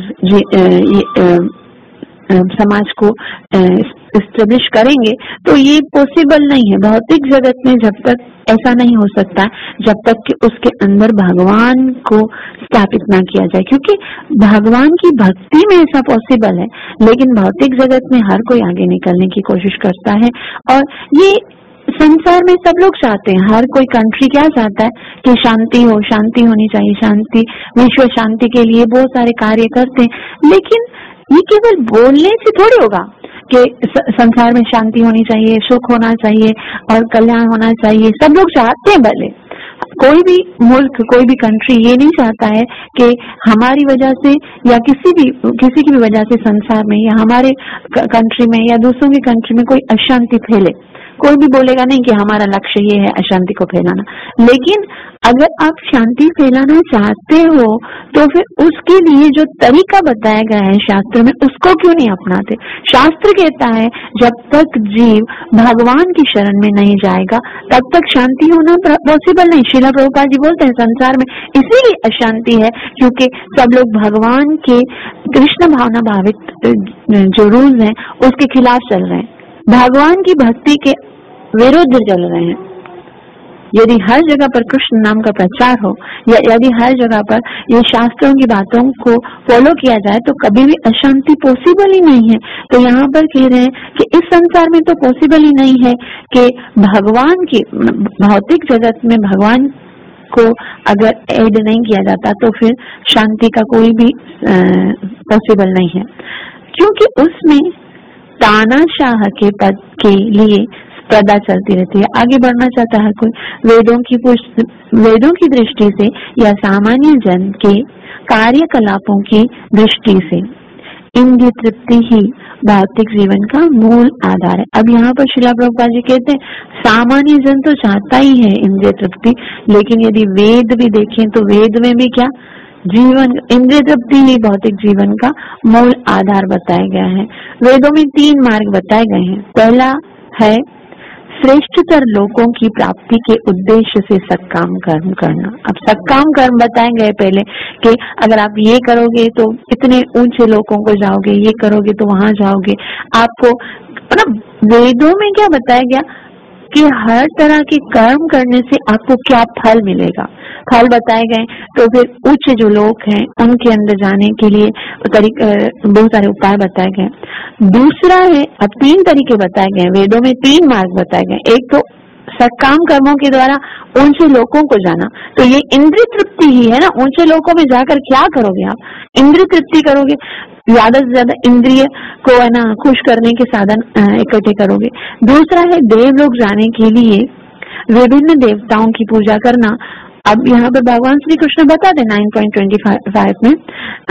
समाज को एस्टेब्लिश करेंगे, तो ये पॉसिबल नहीं है। भौतिक जगत में जब तक ऐसा नहीं हो सकता जब तक कि उसके अंदर भगवान को स्थापित ना किया जाए, क्योंकि भगवान की भक्ति में ऐसा पॉसिबल है। लेकिन भौतिक जगत में हर कोई आगे निकलने की कोशिश करता है, और ये संसार में सब लोग चाहते हैं। हर कोई कंट्री क्या चाहता है कि शांति हो, शांति होनी चाहिए, शांति, विश्व शांति के लिए बहुत सारे कार्य करते हैं। लेकिन ये केवल बोलने से थोड़ी होगा कि संसार में शांति होनी चाहिए, सुख होना चाहिए और कल्याण होना चाहिए। सब लोग चाहते हैं, भले कोई भी मुल्क, कोई भी कंट्री ये नहीं चाहता है कि हमारी वजह से या किसी की भी वजह से संसार में या हमारे कंट्री में या दूसरों की कंट्री में कोई अशांति फैले। कोई भी बोलेगा नहीं कि हमारा लक्ष्य ये है अशांति को फैलाना। लेकिन अगर आप शांति फैलाना चाहते हो तो फिर उसके लिए जो तरीका बताया गया है शास्त्र में, उसको क्यों नहीं अपनाते? शास्त्र कहता है जब तक जीव भगवान की शरण में नहीं जाएगा तब तक शांति होना पॉसिबल नहीं। श्रील प्रभुपाद जी बोलते हैं संसार में इसीलिए अशांति है क्योंकि सब लोग भगवान के कृष्ण भावना भावित जो रूल्स हैं उसके खिलाफ चल रहे हैं, भगवान की भक्ति के विरुद्ध चल रहे हैं। यदि हर जगह पर कृष्ण नाम का प्रचार हो या यदि हर जगह पर ये शास्त्रों की बातों को फॉलो किया जाए तो कभी भी अशांति पॉसिबल ही नहीं है। तो यहाँ पर कह रहे हैं कि इस संसार में तो पॉसिबल ही नहीं है कि भगवान की भौतिक जगत में भगवान को अगर ऐड नहीं किया जाता तो फिर शांति का कोई भी पॉसिबल नहीं है, क्योंकि उसमें तानाशाह के पद के लिए स्पर्धा चलती रहती है। आगे बढ़ना चाहता है कोई वेदों की दृष्टि से या सामान्य जन के कार्यकलापों की दृष्टि से इंद्रिय तृप्ति ही भौतिक जीवन का मूल आधार है। अब यहाँ पर श्रील प्रभुपाद जी कहते हैं सामान्य जन तो चाहता ही है इंद्रिय तृप्ति, लेकिन यदि वेद भी देखें तो वेद में भी क्या जीवन इंद्रिय तृप्ति ही भौतिक जीवन का मूल आधार बताया गया है। वेदों में 3 मार्ग बताए गए हैं। पहला है श्रेष्ठतर लोगों की प्राप्ति के उद्देश्य से सत्काम कर्म करना। अब सत्काम कर्म बताए गए पहले कि अगर आप ये करोगे तो इतने ऊंचे लोगों को जाओगे, ये करोगे तो वहां जाओगे। आपको मतलब वेदों में क्या बताया गया कि हर तरह के कर्म करने से आपको क्या फल मिलेगा, फल बताए गए। तो फिर ऊंचे जो लोग हैं उनके अंदर जाने के लिए बहुत सारे उपाय बताए गए। दूसरा है, अब 3 तरीके बताए गए वेदों में, 3 मार्ग बताए गए। एक तो सत्काम कर्मों के द्वारा ऊंचे लोगों को जाना, तो ये इंद्रिय तृप्ति ही है ना। ऊंचे लोगों में जाकर क्या करोगे आप? इंद्रिय तृप्ति करोगे, ज्यादा से ज्यादा इंद्रिय को है ना खुश करने के साधन इकट्ठे करोगे। दूसरा है देवलोक जाने के लिए विभिन्न देवताओं की पूजा करना। अब यहाँ पर भगवान श्री कृष्ण बता दे 9.25 में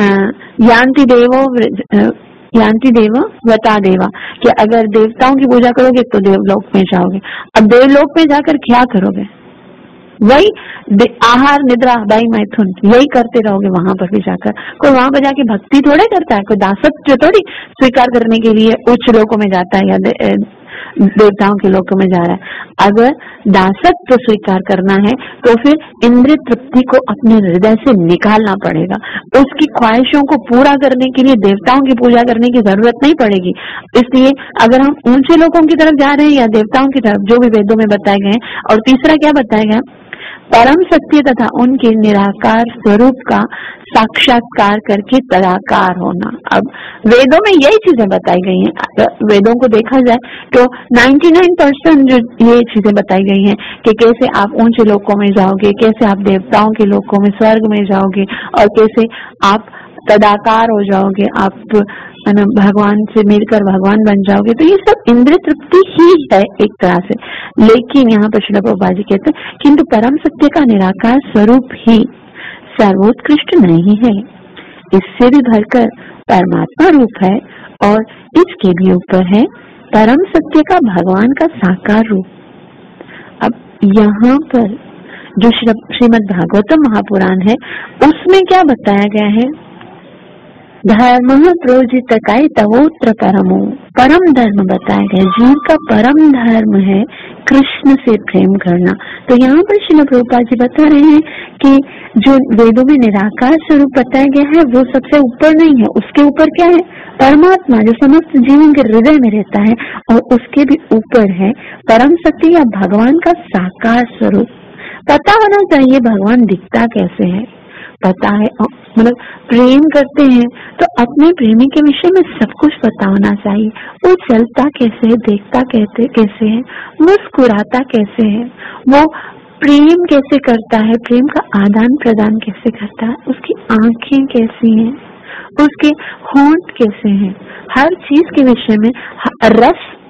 यान्ति देव वता देवा कि अगर देवताओं की पूजा करोगे तो देवलोक में जाओगे। अब देवलोक में जाकर क्या करोगे? वही आहार निद्रा बाई मैथुन यही करते रहोगे वहां पर भी जाकर। कोई वहां पर जाके भक्ति थोड़े करता है, कोई दासत्व थोड़ी स्वीकार करने के लिए उच्च लोकों में जाता है या देवताओं के लोकों में जा रहा है। अगर दासत्व स्वीकार करना है तो फिर इंद्रिय तृप्ति को अपने हृदय से निकालना पड़ेगा। उसकी ख्वाहिशों को पूरा करने के लिए देवताओं की पूजा करने की जरूरत नहीं पड़ेगी। इसलिए अगर हम ऊंचे लोगों की तरफ जा रहे हैं या देवताओं की तरफ, जो भी वेदों में बताए गए। और तीसरा क्या बताया गया? परम सत्य तथा उनके निराकार स्वरूप का साक्षात्कार करके तदाकार होना। अब वेदों में यही चीजें बताई गई हैं। अगर वेदों को देखा जाए तो 99% जो ये चीजें बताई गई हैं कि कैसे आप ऊंचे लोकों में जाओगे, कैसे आप देवताओं के लोकों में स्वर्ग में जाओगे और कैसे आप तदाकार हो जाओगे, आप भगवान से मिलकर भगवान बन जाओगे। तो ये सब इंद्रिय तृप्ति ही है एक तरह से। लेकिन यहाँ पर श्रील प्रभुपाद जी कहते हैं किंतु परम सत्य का निराकार स्वरूप ही सर्वोत्कृष्ट नहीं है, इससे भी बढ़कर परमात्मा रूप है और इसके भी ऊपर है परम सत्य का भगवान का साकार रूप। अब यहाँ पर जो श्रीमद् भागवतम महापुराण है उसमें क्या बताया गया है? धर्म प्रोजित काय तवोत्र परमो, परम धर्म बताया गया। जीव का परम धर्म है कृष्ण से प्रेम करना। तो यहाँ पर श्रील प्रभुपाद जी बता रहे हैं कि जो वेदों में निराकार स्वरूप बताया गया है वो सबसे ऊपर नहीं है, उसके ऊपर क्या है? परमात्मा जो समस्त जीवन के हृदय में रहता है। और उसके भी ऊपर है परम सत्य या भगवान का साकार स्वरूप। पता होना चाहिए भगवान दिखता कैसे है, पता है मतलब प्रेम करते हैं तो अपने प्रेमी के विषय में सब कुछ पता होना चाहिए। वो चलता कैसे है, देखता कैसे है, मुस्कुराता कैसे है, वो प्रेम कैसे करता है, प्रेम का आदान प्रदान कैसे करता है, उसकी आंखें कैसी हैं, उसके होंठ कैसे हैं, हर चीज के विषय में रस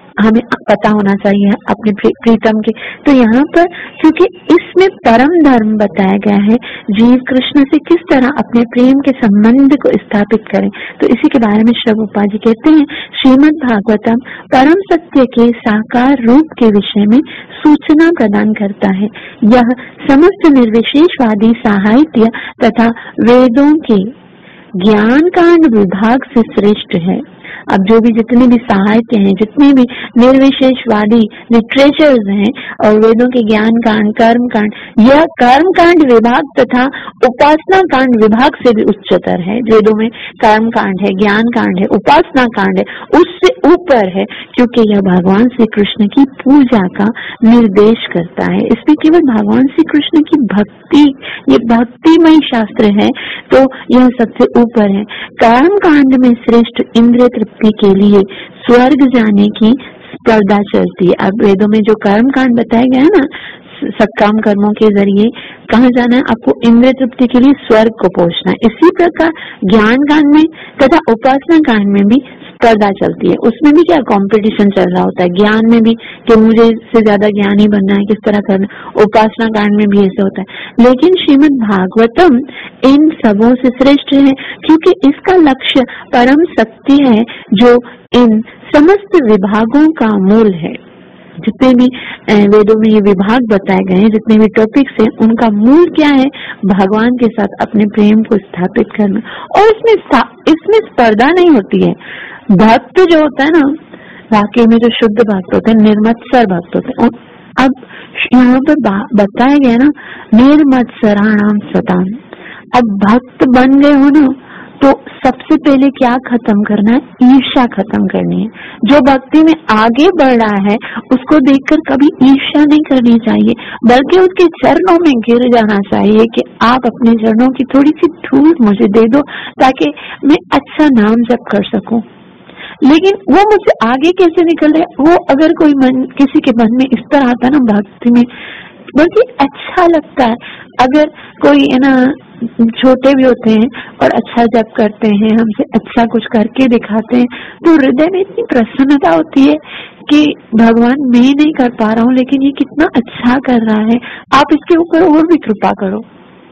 हमें पता होना चाहिए अपने प्रीतम के। तो यहाँ पर क्योंकि इसमें परम धर्म बताया गया है, जीव कृष्ण से किस तरह अपने प्रेम के संबंध को स्थापित करें, तो इसी के बारे में श्री प्रभुपाद जी कहते हैं, श्रीमद् भागवतम परम सत्य के साकार रूप के विषय में सूचना प्रदान करता है। यह समस्त निर्विशेषवादी साहित्य तथा वेदों के ज्ञान कांड विभाग से श्रेष्ठ है। अब जो भी जितने भी साहित्य हैं, जितने भी निर्विशेषवादी लिटरेचर्स हैं और वेदों के ज्ञान कांड, कर्म कांड, यह कर्म कांड विभाग तथा उपासना कांड विभाग से भी उच्चतर है। वेदों में कर्म कांड है, ज्ञान कांड है, उपासना कांड है, उससे ऊपर है, क्योंकि यह भगवान श्री कृष्ण की पूजा का निर्देश करता है। इसमें केवल भगवान श्री कृष्ण की भक्ति, ये भक्तिमय शास्त्र है, तो यह सबसे ऊपर है। कर्म कांड में श्रेष्ठ इंद्रिय तृप्ति के लिए स्वर्ग जाने की स्पर्धा चलती है। अब वेदों में जो कर्म कांड बताया गया है ना, सत्काम कर्मों के जरिए कहाँ जाना है आपको, इंद्रिय तृप्ति के लिए स्वर्ग को पहुंचना है। इसी प्रकार ज्ञान कांड में तथा उपासना कांड में भी स्पर्धा चलती है। उसमें भी क्या कंपटीशन चल रहा होता है, ज्ञान में भी कि मुझे इससे ज्यादा ज्ञानी बनना है, किस तरह करना। उपासना कांड में भी ऐसे होता है। लेकिन श्रीमद् भागवतम इन सबों से श्रेष्ठ है, क्योंकि इसका लक्ष्य परम सत्य है, जो इन समस्त विभागों का मूल है। जितने भी वेदों में ये विभाग बताए गए हैं, जितने भी टॉपिक्स हैं, उनका मूल क्या है, भगवान के साथ अपने प्रेम को स्थापित करना। और इसमें स्पर्धा नहीं होती है। भक्त जो होता है ना, वाकई में जो शुद्ध भक्त होते हैं, निर्मत्सर भक्त होते हैं। अब यहाँ पर बताया गया ना, निर्मत्सराणाम सताम। अब भक्त बन गए हो ना, तो सबसे पहले क्या खत्म करना है, ईर्ष्या खत्म करनी है। जो भक्ति में आगे बढ़ रहा है उसको देखकर कभी ईर्ष्या नहीं करनी चाहिए, बल्कि उसके चरणों में गिर जाना चाहिए कि आप अपने चरणों की थोड़ी सी धूल मुझे दे दो, ताकि मैं अच्छा नाम जप कर सकूं। लेकिन वो मुझसे आगे कैसे निकल रहे, वो अगर कोई किसी के मन में इस तरह आता है ना भक्ति में, बल्कि अच्छा लगता है। अगर कोई है ना, छोटे भी होते हैं और अच्छा जप करते हैं, हमसे अच्छा कुछ करके दिखाते हैं, तो हृदय में इतनी प्रसन्नता होती है कि भगवान मैं नहीं कर पा रहा हूँ, लेकिन ये कितना अच्छा कर रहा है, आप इसके ऊपर और भी कृपा करो।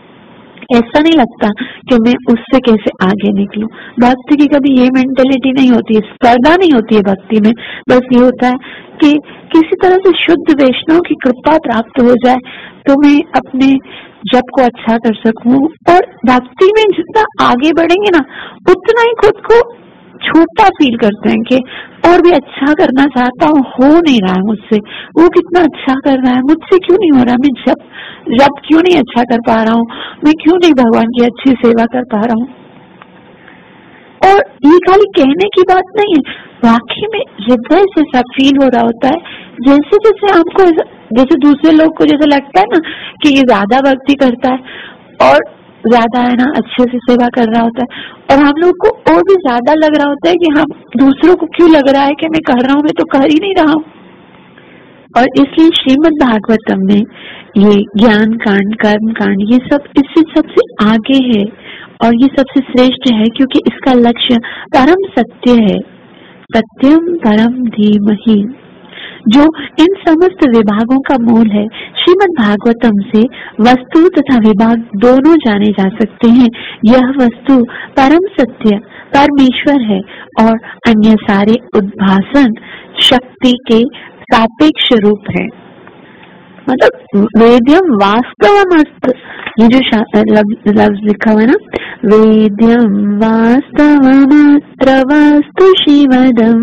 ऐसा नहीं लगता कि मैं उससे कैसे आगे निकलूं। भक्ति की कभी ये मेंटेलिटी नहीं होती है, स्पर्धा नहीं होती है भक्ति में। बस ये होता है कि किसी तरह से शुद्ध वैष्णव की कृपा प्राप्त हो जाए तो मैं अपने जप को अच्छा कर सकूं। और भक्ति में जितना आगे बढ़ेंगे ना, उतना ही खुद को छोटा फील करते हैं कि और भी अच्छा करना चाहता हूँ, हो नहीं रहा है मुझसे, वो कितना अच्छा कर रहा है, मुझसे क्यों नहीं हो रहा, मैं जब क्यों नहीं अच्छा कर पा रहा हूँ, मैं क्यों नहीं भगवान की अच्छी सेवा कर पा रहा हूँ। और ये खाली कहने की बात नहीं है, वाकई में हृदय से सब फील हो रहा होता है। जैसे जैसे हमको, जैसे दूसरे लोग को जैसे लगता है ना कि ये ज्यादा भक्ति करता है और ज्यादा है ना अच्छे से सेवा कर रहा होता है, और हम लोग को और भी ज्यादा लग रहा होता है कि हम दूसरों को क्यों लग रहा है कि मैं कर रहा हूँ, मैं तो कर ही नहीं रहा हूँ। और इसलिए श्रीमद् भागवतम में ये ज्ञान कांड, कर्म कांड, ये सब इससे सबसे आगे है और ये सबसे श्रेष्ठ है, क्योंकि इसका लक्ष्य परम सत्य है। सत्यम परम धीमहि, जो इन समस्त विभागों का मूल है। श्रीमद् भागवतम से वस्तु तथा विभाग दोनों जाने जा सकते हैं। यह वस्तु परम सत्य परमेश्वर है और अन्य सारे उद्भासन शक्ति के सापेक्ष रूप है। मतलब वेद्यम वास्तवमस्त, ये जो लफ्ज लिखा हुआ है ना, वेद्यम वास्तवमत्र वस्तु शिवदम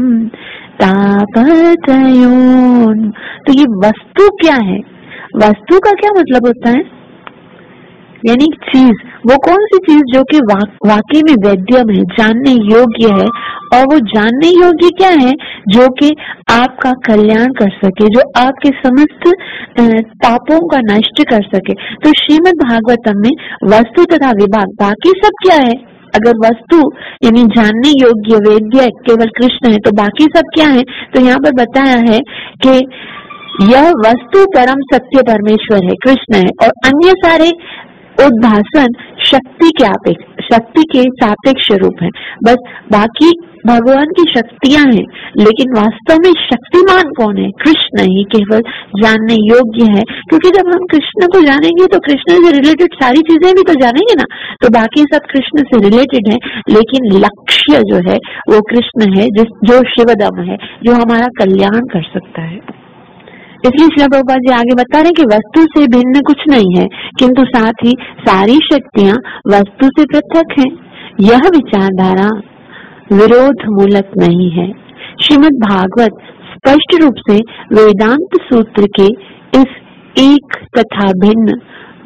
तापत्रयोन। तो ये वस्तु क्या है, वस्तु का क्या मतलब होता है, यानी चीज, वो कौन सी चीज जो कि वाकई में वैद्यम है, जानने योग्य है। और वो जानने योग्य क्या है, जो कि आपका कल्याण कर सके, जो आपके समस्त तापों का नष्ट कर सके। तो श्रीमद् भागवतम में वस्तु तथा विभाग, बाकी सब क्या है, अगर वस्तु यानी जानने योग्य वेद्य केवल कृष्ण है, तो बाकी सब क्या है। तो यहाँ पर बताया है कि यह वस्तु परम सत्य परमेश्वर है, कृष्ण है, और अन्य सारे उद्भासन शक्ति के सापेक्ष रूप है। बस बाकी भगवान की शक्तियां हैं, लेकिन वास्तव में शक्तिमान कौन है? कृष्ण ही केवल जानने योग्य है। क्योंकि जब हम कृष्ण को जानेंगे तो कृष्ण से रिलेटेड सारी चीजें भी तो जानेंगे ना। तो बाकी सब कृष्ण से रिलेटेड है, लेकिन लक्ष्य जो है वो कृष्ण है, जो शिवदम है, जो हमारा कल्याण कर सकता है। इसलिए श्रील प्रभुपाद जी आगे बता रहे हैं कि वस्तु से भिन्न कुछ नहीं है, किंतु साथ ही सारी शक्तियां वस्तु से पृथक हैं। यह विचारधारा विरोध मूलक नहीं है। श्रीमद् भागवत स्पष्ट रूप से वेदांत सूत्र के इस एक तथा भिन्न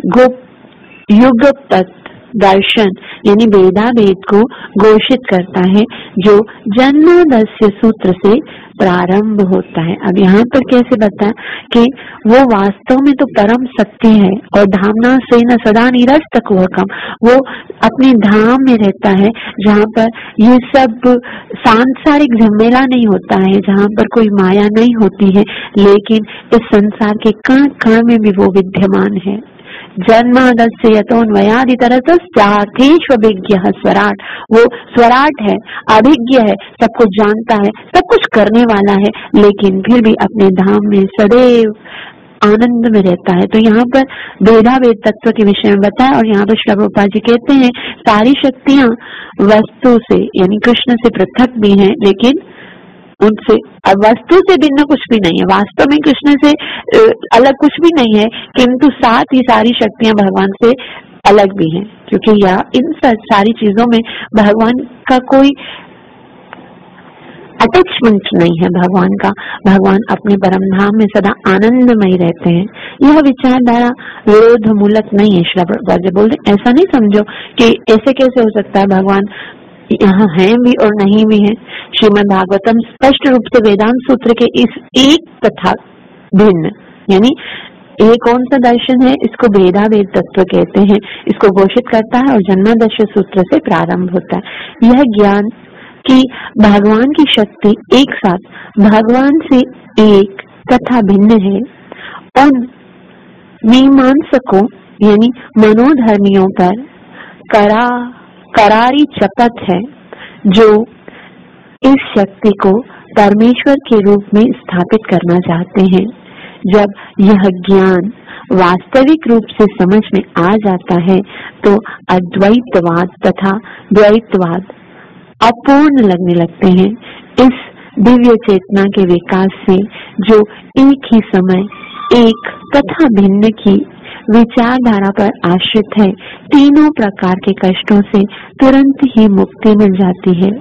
युगपत दर्शन यानी वेदावेद को घोषित करता है, जो जन्मोदस्य सूत्र से प्रारंभ होता है। अब यहाँ पर कैसे बताएं कि वो वास्तव में तो परम सत्य है और धामना से न सदा निरस्तक हुआ कम, वो अपने धाम में रहता है जहाँ पर ये सब सांसारिक झमेला नहीं होता है, जहाँ पर कोई माया नहीं होती है, लेकिन इस संसार के कण कण में भी वो विद्यमान है। जन्मादस्य यतोन्वयादितरतस्यार्थेष्वभिज्ञ स्वराट, वो स्वराट है, अभिज्ञ है, सब कुछ जानता है, सब कुछ करने वाला है, लेकिन फिर भी अपने धाम में सदैव आनंद में रहता है। तो यहाँ पर वेदावेद तत्व के विषय में बताया और यहाँ पर श्री प्रभुपाद जी कहते हैं सारी शक्तियां वस्तु से यानी कृष्ण से पृथक भी हैं, लेकिन उनसे वस्तु से भिन्न कुछ भी नहीं है। वास्तव में कृष्ण से अलग कुछ भी नहीं है, किंतु साथ ही सारी शक्तियां भगवान से अलग भी हैं, क्योंकि इन सारी चीजों में भगवान का कोई अटैचमेंट नहीं है। भगवान अपने परम धाम में सदा आनंदमय रहते हैं। यह विचारधारा विरोध मूलक नहीं है। श्री प्रभुपाद जी बोल रहे ऐसा नहीं समझो कि ऐसे कैसे हो सकता है, भगवान यहाँ हैं भी और नहीं भी हैं। श्रीमद् भागवतम स्पष्ट रूप से वेदांत सूत्र के इस एक तथा भिन्न यानी ये कौन सा दर्शन है, इसको वेदावेद तत्व कहते हैं, इसको घोषित करता है और जन्मादस्य सूत्र से प्रारंभ होता है। यह ज्ञान कि भगवान की शक्ति एक साथ भगवान से एक तथा भिन्न है, उन मीमांसकों यानी मनोधर्मियों पर करारी चपत है, जो इस शक्ति को परमेश्वर के रूप में स्थापित करना चाहते हैं। जब यह ज्ञान वास्तविक रूप से समझ में आ जाता है तो अद्वैतवाद तथा द्वैतवाद अपूर्ण लगने लगते हैं। इस दिव्य चेतना के विकास से जो एक ही समय एक तथा भिन्न की विचारधारा पर आश्रित है, तीनों प्रकार के कष्टों से तुरंत ही मुक्ति मिल जाती है।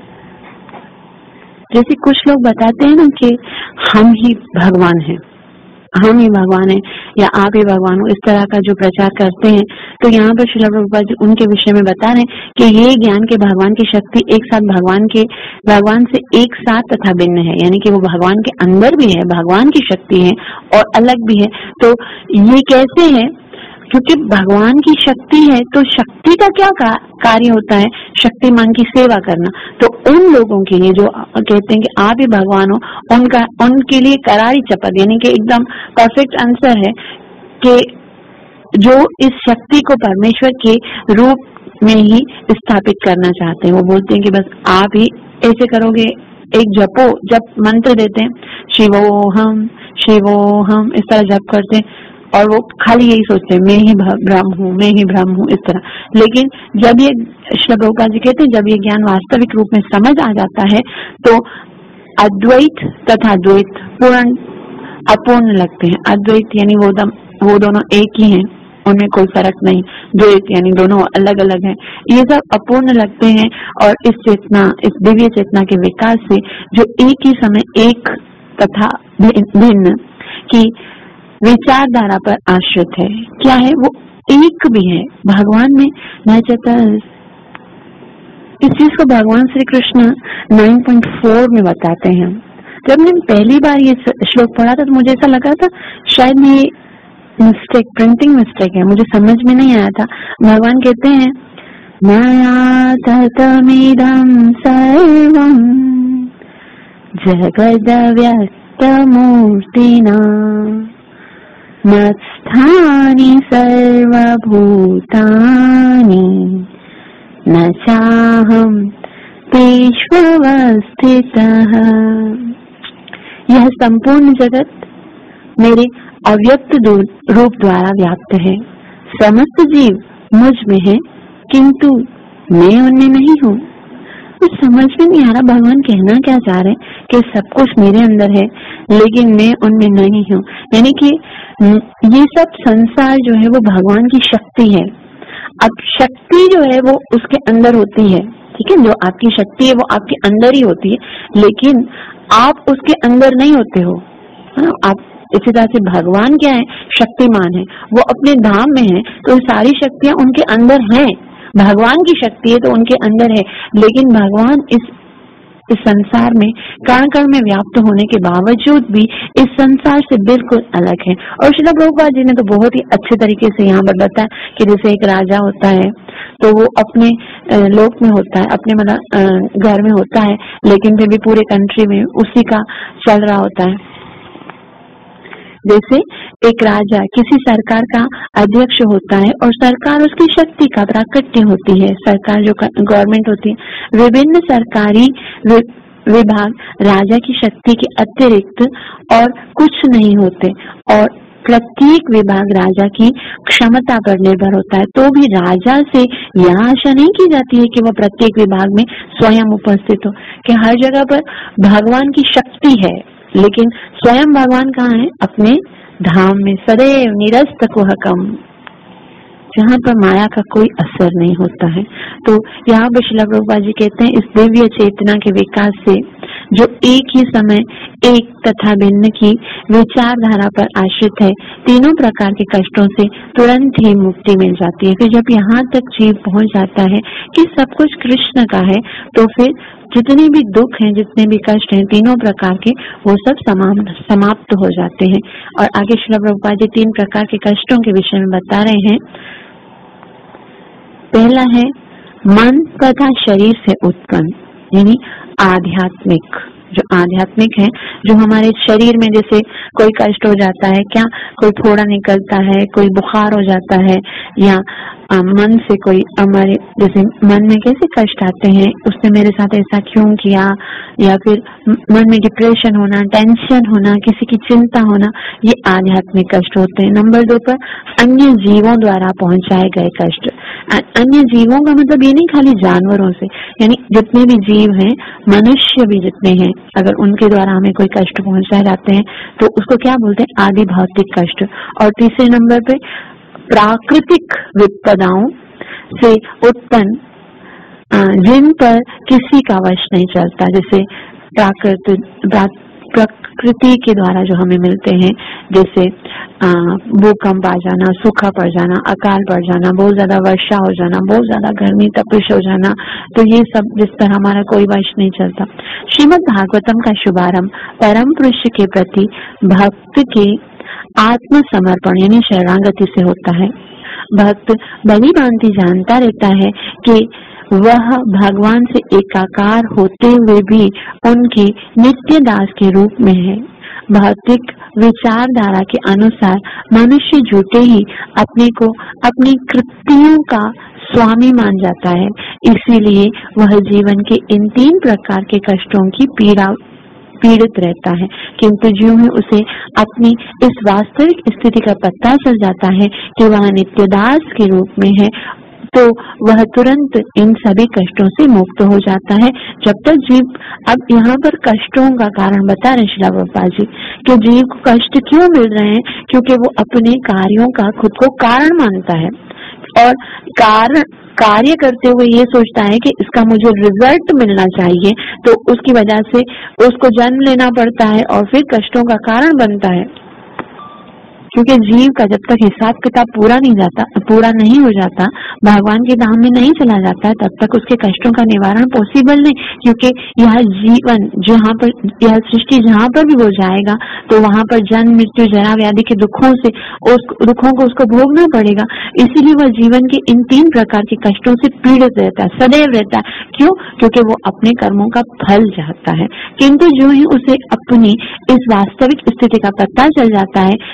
जैसे कुछ लोग बताते हैं ना कि हम ही भगवान हैं, हम ही भगवान है या आप ही भगवान हो, इस तरह का जो प्रचार करते हैं, तो यहाँ पर श्रील प्रभुपाद जी उनके विषय में बता रहे हैं कि ये ज्ञान के भगवान की शक्ति एक साथ भगवान से एक साथ तथा भिन्न है, यानी कि वो भगवान के अंदर भी है, भगवान की शक्ति है और अलग भी है। तो ये कैसे है? क्योंकि भगवान की शक्ति है तो शक्ति का क्या कार्य होता है? शक्तिमान की सेवा करना। तो उन लोगों के लिए जो कहते हैं कि आप ही भगवान हो, उनके लिए करारी चपत यानी कि एकदम परफेक्ट आंसर है कि जो इस शक्ति को परमेश्वर के रूप में ही स्थापित करना चाहते हैं। वो बोलते हैं कि बस आप ही ऐसे करोगे, एक जप मंत्र देते हैं, शिवोहम शिवोहम, इस तरह जप करते हैं और वो खाली यही सोचते हैं मैं ही ब्रह्म हूँ, इस तरह। लेकिन जब ये श्री प्रभुपाद जी कहते हैं जब ये ज्ञान वास्तविक रूप में समझ आ जाता है तो अद्वैत तथा द्वैत अपूर्ण लगते हैं। अद्वैत यानी वो दोनों एक ही हैं, उनमें कोई फर्क नहीं। द्वैत यानी दोनों अलग अलग हैं, ये सब अपूर्ण लगते हैं। और इस दिव्य चेतना के विकास से जो एक ही समय एक तथा भिन्न की विचारधारा पर आश्रित है, क्या है? वो एक भी है भगवान में न। इस चीज को भगवान श्री कृष्ण 9.4 में बताते हैं। जब मैंने पहली बार ये श्लोक पढ़ा था तो मुझे ऐसा लगा था शायद ये प्रिंटिंग मिस्टेक है, मुझे समझ में नहीं आया था। भगवान कहते हैं मया ततमिदं सर्वं जगद्व्यक्तमूर्तिना मत्स्थानि सर्वभूतानि न चाहं तेष्वस्थितः। यह संपूर्ण जगत मेरे अव्यक्त रूप द्वारा व्याप्त है। समस्त जीव मुझ में है, किंतु मैं उनमें नहीं हूँ। कुछ समझ में नहीं आ रहा भगवान कहना क्या चाह रहे हैं कि सब कुछ मेरे अंदर है लेकिन मैं उनमें नहीं हूँ। यानी कि ये सब संसार जो है वो भगवान की शक्ति है। अब शक्ति जो है वो उसके अंदर होती है, ठीक है, जो आपकी शक्ति है वो आपके अंदर ही होती है, लेकिन आप उसके अंदर नहीं होते हो। आप इसी तरह से भगवान क्या है, शक्तिमान है, वो अपने धाम में है तो सारी शक्तियां उनके अंदर हैं। भगवान की शक्ति है तो उनके अंदर है, लेकिन भगवान इस संसार में कण कण में व्याप्त होने के बावजूद भी इस संसार से बिल्कुल अलग है। और श्रील प्रभुपाद जी ने तो बहुत ही अच्छे तरीके से यहाँ पर बताया कि जैसे एक राजा होता है तो वो अपने लोक में होता है, अपने मतलब घर में होता है, लेकिन फिर भी पूरे कंट्री में उसी का चल रहा होता है। जैसे एक राजा किसी सरकार का अध्यक्ष होता है और सरकार उसकी शक्ति का प्राकट्य होती है। सरकार जो गवर्नमेंट होती है, विभिन्न सरकारी विभाग राजा की शक्ति के अतिरिक्त और कुछ नहीं होते और प्रत्येक विभाग राजा की क्षमता पर निर्भर होता है। तो भी राजा से यह आशा नहीं की जाती है कि वह प्रत्येक विभाग में स्वयं उपस्थित हो, कि हर जगह पर भगवान की शक्ति है, लेकिन स्वयं भगवान कहाँ है, अपने धाम में सदैव निरस्त कुहकम, जहाँ पर माया का कोई असर नहीं होता है। तो यहाँ पर श्रील प्रभुपाद जी कहते हैं इस दिव्य चेतना के विकास से जो एक ही समय एक तथा भिन्न की विचारधारा पर आश्रित है, तीनों प्रकार के कष्टों से तुरंत ही मुक्ति मिल जाती है। फिर जब यहाँ तक जीव पहुंच जाता है कि सब कुछ कृष्ण का है, तो फिर जितने भी दुख हैं, जितने भी कष्ट हैं, तीनों प्रकार के वो सब समाप्त हो जाते हैं। और आगे श्रील प्रभुपाद जी 3 प्रकार के कष्टों के विषय में बता रहे हैं। पहला है मन तथा शरीर से उत्पन्न, यानी आध्यात्मिक, जो आध्यात्मिक है, जो हमारे शरीर में जैसे कोई कष्ट हो जाता है, क्या कोई फोड़ा निकलता है, कोई बुखार हो जाता है, या मन से कोई हमारे जैसे मन में कैसे कष्ट आते हैं, उसने मेरे साथ ऐसा क्यों किया, या फिर मन में डिप्रेशन होना, टेंशन होना, किसी की चिंता होना, ये आध्यात्मिक कष्ट होते हैं। नंबर 2 पर अन्य जीवों द्वारा पहुंचाए गए कष्ट। अन्य जीवों का मतलब ये नहीं खाली जानवरों से, यानी जितने भी जीव हैं, मनुष्य भी जितने हैं, अगर उनके द्वारा हमें कोई कष्ट पहुंचाए जाते हैं तो उसको क्या बोलते हैं, आदि भौतिक कष्ट। और तीसरे नंबर पे प्राकृतिक विपदाओं से उत्पन्न जिन पर किसी का वश नहीं चलता, जैसे प्रकृति के द्वारा जो हमें मिलते हैं, जैसे भूकंप आ जाना, सूखा पड़ जाना, अकाल पड़ जाना, बहुत ज्यादा वर्षा हो जाना, बहुत ज्यादा गर्मी तपिश हो जाना, तो ये सब जिस पर हमारा कोई वश नहीं चलता। श्रीमद् भागवतम का शुभारंभ परम पुरुष के प्रति भक्त के आत्म समर्पण यानी शरणागति से होता है। भक्त भली भांति जानता रहता है कि वह भगवान से एकाकार होते हुए भी उनके नित्य दास के रूप में है। भौतिक विचारधारा के अनुसार मनुष्य झूठे ही अपने को अपनी कृत्यों का स्वामी मान जाता है, इसीलिए वह जीवन के इन 3 प्रकार के कष्टों की पीड़ित रहता है। किंतु ज्यों ही उसे अपनी इस वास्तविक स्थिति का पता चल जाता है कि वह नित्यदास के रूप में है, तो वह तुरंत इन सभी कष्टों से मुक्त हो जाता है। जब तक जीव, अब यहाँ पर कष्टों का कारण बता रहे श्रील प्रभुपाद जी कि जीव को कष्ट क्यों मिल रहे हैं, क्योंकि वो अपने कार्यों का खुद को कारण मानता है और कार्य करते हुए ये सोचता है कि इसका मुझे रिजल्ट मिलना चाहिए, तो उसकी वजह से उसको जन्म लेना पड़ता है और फिर कष्टों का कारण बनता है। क्योंकि जीव का जब तक हिसाब किताब पूरा नहीं हो जाता, भगवान के धाम में नहीं चला जाता, तब तक उसके कष्टों का निवारण पॉसिबल नहीं। क्योंकि यह जीवन जहाँ पर, यह सृष्टि जहाँ पर भी वो जाएगा तो वहाँ पर जन्म मृत्यु जरा व्याधि के दुखों को उसको भोगना पड़ेगा। इसीलिए वह जीवन के इन 3 प्रकार के कष्टों से पीड़ित रहता है, सदैव रहता है। क्यों? क्योंकि वो अपने कर्मों का फल चाहता है। किंतु जो ही उसे अपनी इस वास्तविक स्थिति का पता चल जाता है कि वह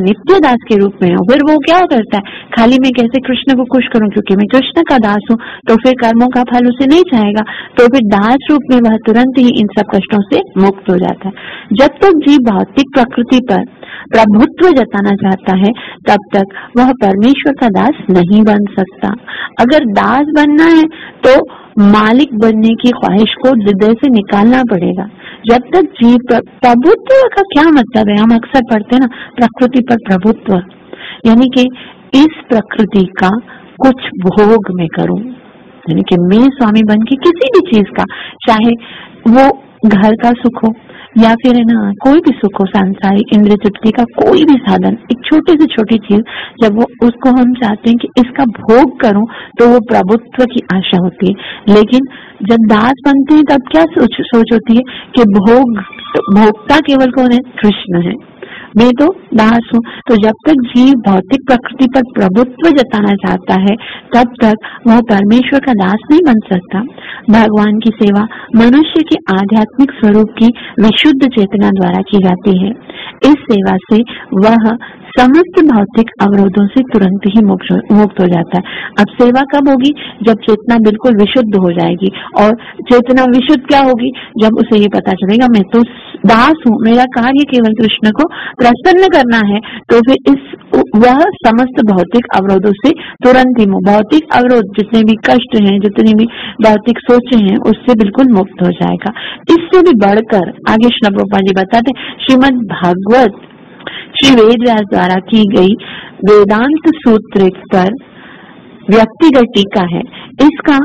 नित्य दास के रूप में हूँ, फिर वो क्या करता है, खाली मैं कैसे कृष्ण को खुश करूं, क्योंकि मैं कृष्ण का दास हूँ, तो फिर कर्मों का फल उसे नहीं चाहेगा, तो फिर दास रूप में वह तुरंत ही इन सब कष्टों से मुक्त हो जाता है। जब तक जीव भौतिक प्रकृति पर प्रभुत्व जताना चाहता है, तब तक वह परमेश्वर का दास नहीं बन सकता। अगर दास बनना है तो मालिक बनने की ख्वाहिश को हृदय से निकालना पड़ेगा। जब तक जीव प्रभुत्व का क्या मतलब है, हम अक्सर पढ़ते हैं ना, प्रकृति पर प्रभुत्व, यानी कि इस प्रकृति का कुछ भोग मैं करूं, यानी कि मैं स्वामी बन के किसी भी चीज का, चाहे वो घर का सुख हो या फिर है ना कोई भी सुख हो, सांसारिक इंद्रिय तृप्ति का कोई भी साधन, एक छोटी से छोटी चीज जब वो उसको हम चाहते हैं कि इसका भोग करूं, तो वो प्रभुत्व की आशा होती है। लेकिन जब दास बनते हैं तब क्या सोच होती है कि भोक्ता केवल कौन है, कृष्ण है, मैं तो दास हूँ। तो जब तक जीव भौतिक प्रकृति पर प्रभुत्व जताना चाहता है, तब तक वह परमेश्वर का दास नहीं बन सकता। भगवान की सेवा मनुष्य के आध्यात्मिक स्वरूप की विशुद्ध चेतना द्वारा की जाती है। इस सेवा से वह समस्त भौतिक अवरोधों से तुरंत ही मुक्त हो जाता है। अब सेवा कब होगी, जब चेतना बिल्कुल विशुद्ध हो जाएगी। और चेतना विशुद्ध क्या होगी, जब उसे ये पता चलेगा मैं तो दास हूँ, मेरा कार्य केवल कृष्ण को प्रसन्न करना है, तो फिर वह समस्त भौतिक अवरोधों से तुरंत ही भौतिक अवरोध, जितने भी कष्ट हैं, जितनी भी भौतिक सोचे हैं, उससे बिल्कुल मुक्त हो जाएगा। इससे भी बढ़कर आगे श्री प्रभुपाद जी बताते, श्रीमद् भागवत श्री वेदव्यास द्वारा की गई वेदांत सूत्र पर व्यक्तिगत टीका है। इसका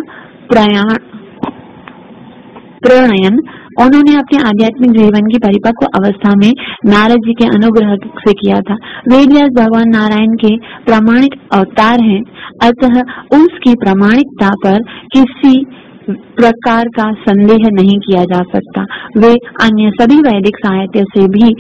प्रणयन उन्होंने अपने आध्यात्मिक जीवन की परिपक्व अवस्था में नारद जी के अनुग्रह से किया था। वेदव्यास भगवान नारायण के प्रामाणिक अवतार हैं, अतः उसकी प्रामाणिकता पर किसी प्रकार का संदेह नहीं किया जा सकता। वे अन्य सभी वैदिक साहित्य से भी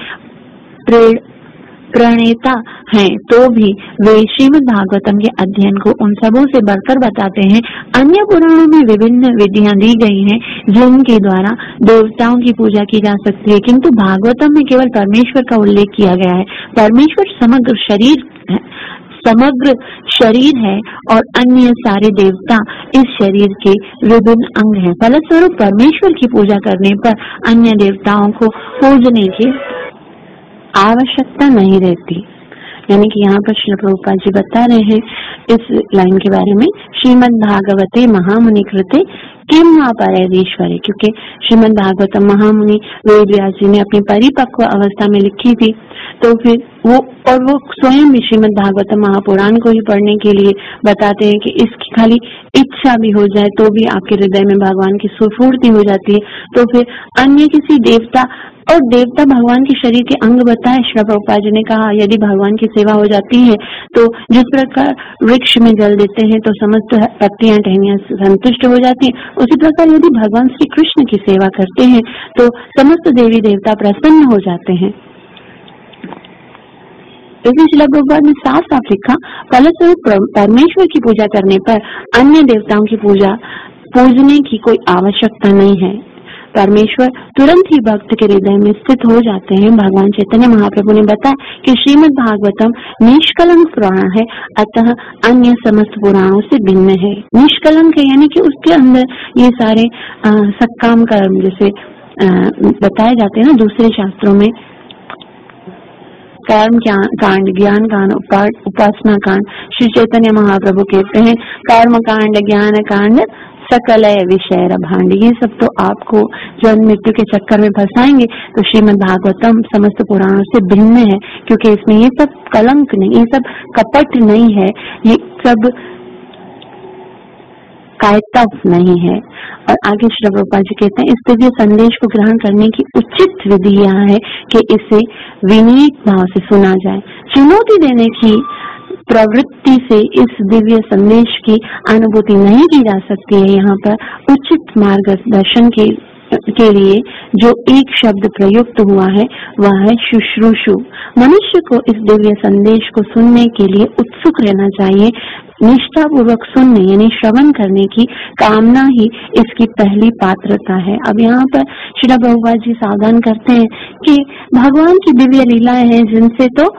प्रणेता हैं, तो भी वे श्रीमद् भागवतम के अध्ययन को उन सबों से बढ़कर बताते हैं। अन्य पुराणों में विभिन्न विधियां दी गई हैं जिनके द्वारा देवताओं की पूजा की जा सकती है, किंतु भागवतम में केवल परमेश्वर का उल्लेख किया गया है। परमेश्वर समग्र शरीर है और अन्य सारे देवता इस शरीर के विभिन्न अंग हैं। फलस्वरूप परमेश्वर की पूजा करने पर अन्य देवताओं को पूजने की आवश्यकता नहीं रहती। यानी कि यहाँ पर श्री प्रभुपाद जी बता रहे हैं इस लाइन के बारे में, श्रीमद् भागवते महामुनि कृते किम वा परैरीश्वरे, क्योंकि श्रीमद् भागवतम महामुनि वेदव्यास जी ने अपनी परिपक्व अवस्था में लिखी थी, तो फिर वो स्वयं भी श्रीमद् भागवतम महापुराण को ही पढ़ने के लिए बताते हैं कि इसकी खाली इच्छा भी हो जाए तो भी आपके हृदय में भगवान की स्फूर्ति हो जाती है। तो फिर अन्य किसी देवता, और देवता भगवान के शरीर के अंग बताए। श्री प्रभुपाद जी ने कहा यदि भगवान की सेवा हो जाती है तो जिस प्रकार वृक्ष में जल देते हैं तो समस्त पत्तियां टहनियां संतुष्ट हो जाती हैं, उसी प्रकार यदि भगवान श्री कृष्ण की सेवा करते हैं तो समस्त देवी देवता प्रसन्न हो जाते हैं। इसलिए श्रील प्रभुपाद ने साफ साफ लिखा, फलस्वरूप परमेश्वर की पूजा करने पर अन्य देवताओं की पूजने की कोई आवश्यकता नहीं है। परमेश्वर तुरंत ही भक्त के हृदय में स्थित हो जाते हैं। भगवान चैतन्य महाप्रभु ने बताया कि श्रीमद् भागवतम निष्कलंक पुराण है, अतः अन्य समस्त पुराणों से भिन्न है। निष्कलंक है यानी कि उसके अंदर ये सारे सकाम कर्म जैसे बताए जाते हैं ना दूसरे शास्त्रों में, कर्म कांड, ज्ञान कांड, उपासना कांड। श्री चैतन्य महाप्रभु कहते हैं कर्म कांड, ज्ञान कांड, सकल विषय भांड, ये सब तो आपको जन्म मृत्यु के चक्कर में फंसाएंगे। तो श्रीमद् भागवतम समस्त पुराणों से भिन्न है, क्योंकि इसमें ये सब कलंक नहीं, ये सब कपट नहीं है, ये सब कायरता नहीं है। और आगे श्री प्रभुपाद जी कहते हैं इस दिव्य संदेश को ग्रहण करने की उचित विधि यह है कि इसे विनीत भाव से सुना जाए। चुनौती देने की प्रवृत्ति से इस दिव्य संदेश की अनुभूति नहीं की जा सकती है। यहाँ पर उचित मार्गदर्शन के लिए जो एक शब्द प्रयुक्त हुआ है वह है शुश्रूषु। मनुष्य को इस दिव्य संदेश को सुनने के लिए उत्सुक रहना चाहिए। निष्ठा पूर्वक सुनने यानी श्रवण करने की कामना ही इसकी पहली पात्रता है। अब यहाँ पर श्रील प्रभुपाद जी सावधान करते हैं कि भगवान की दिव्य लीलाएं हैं जिनसे तो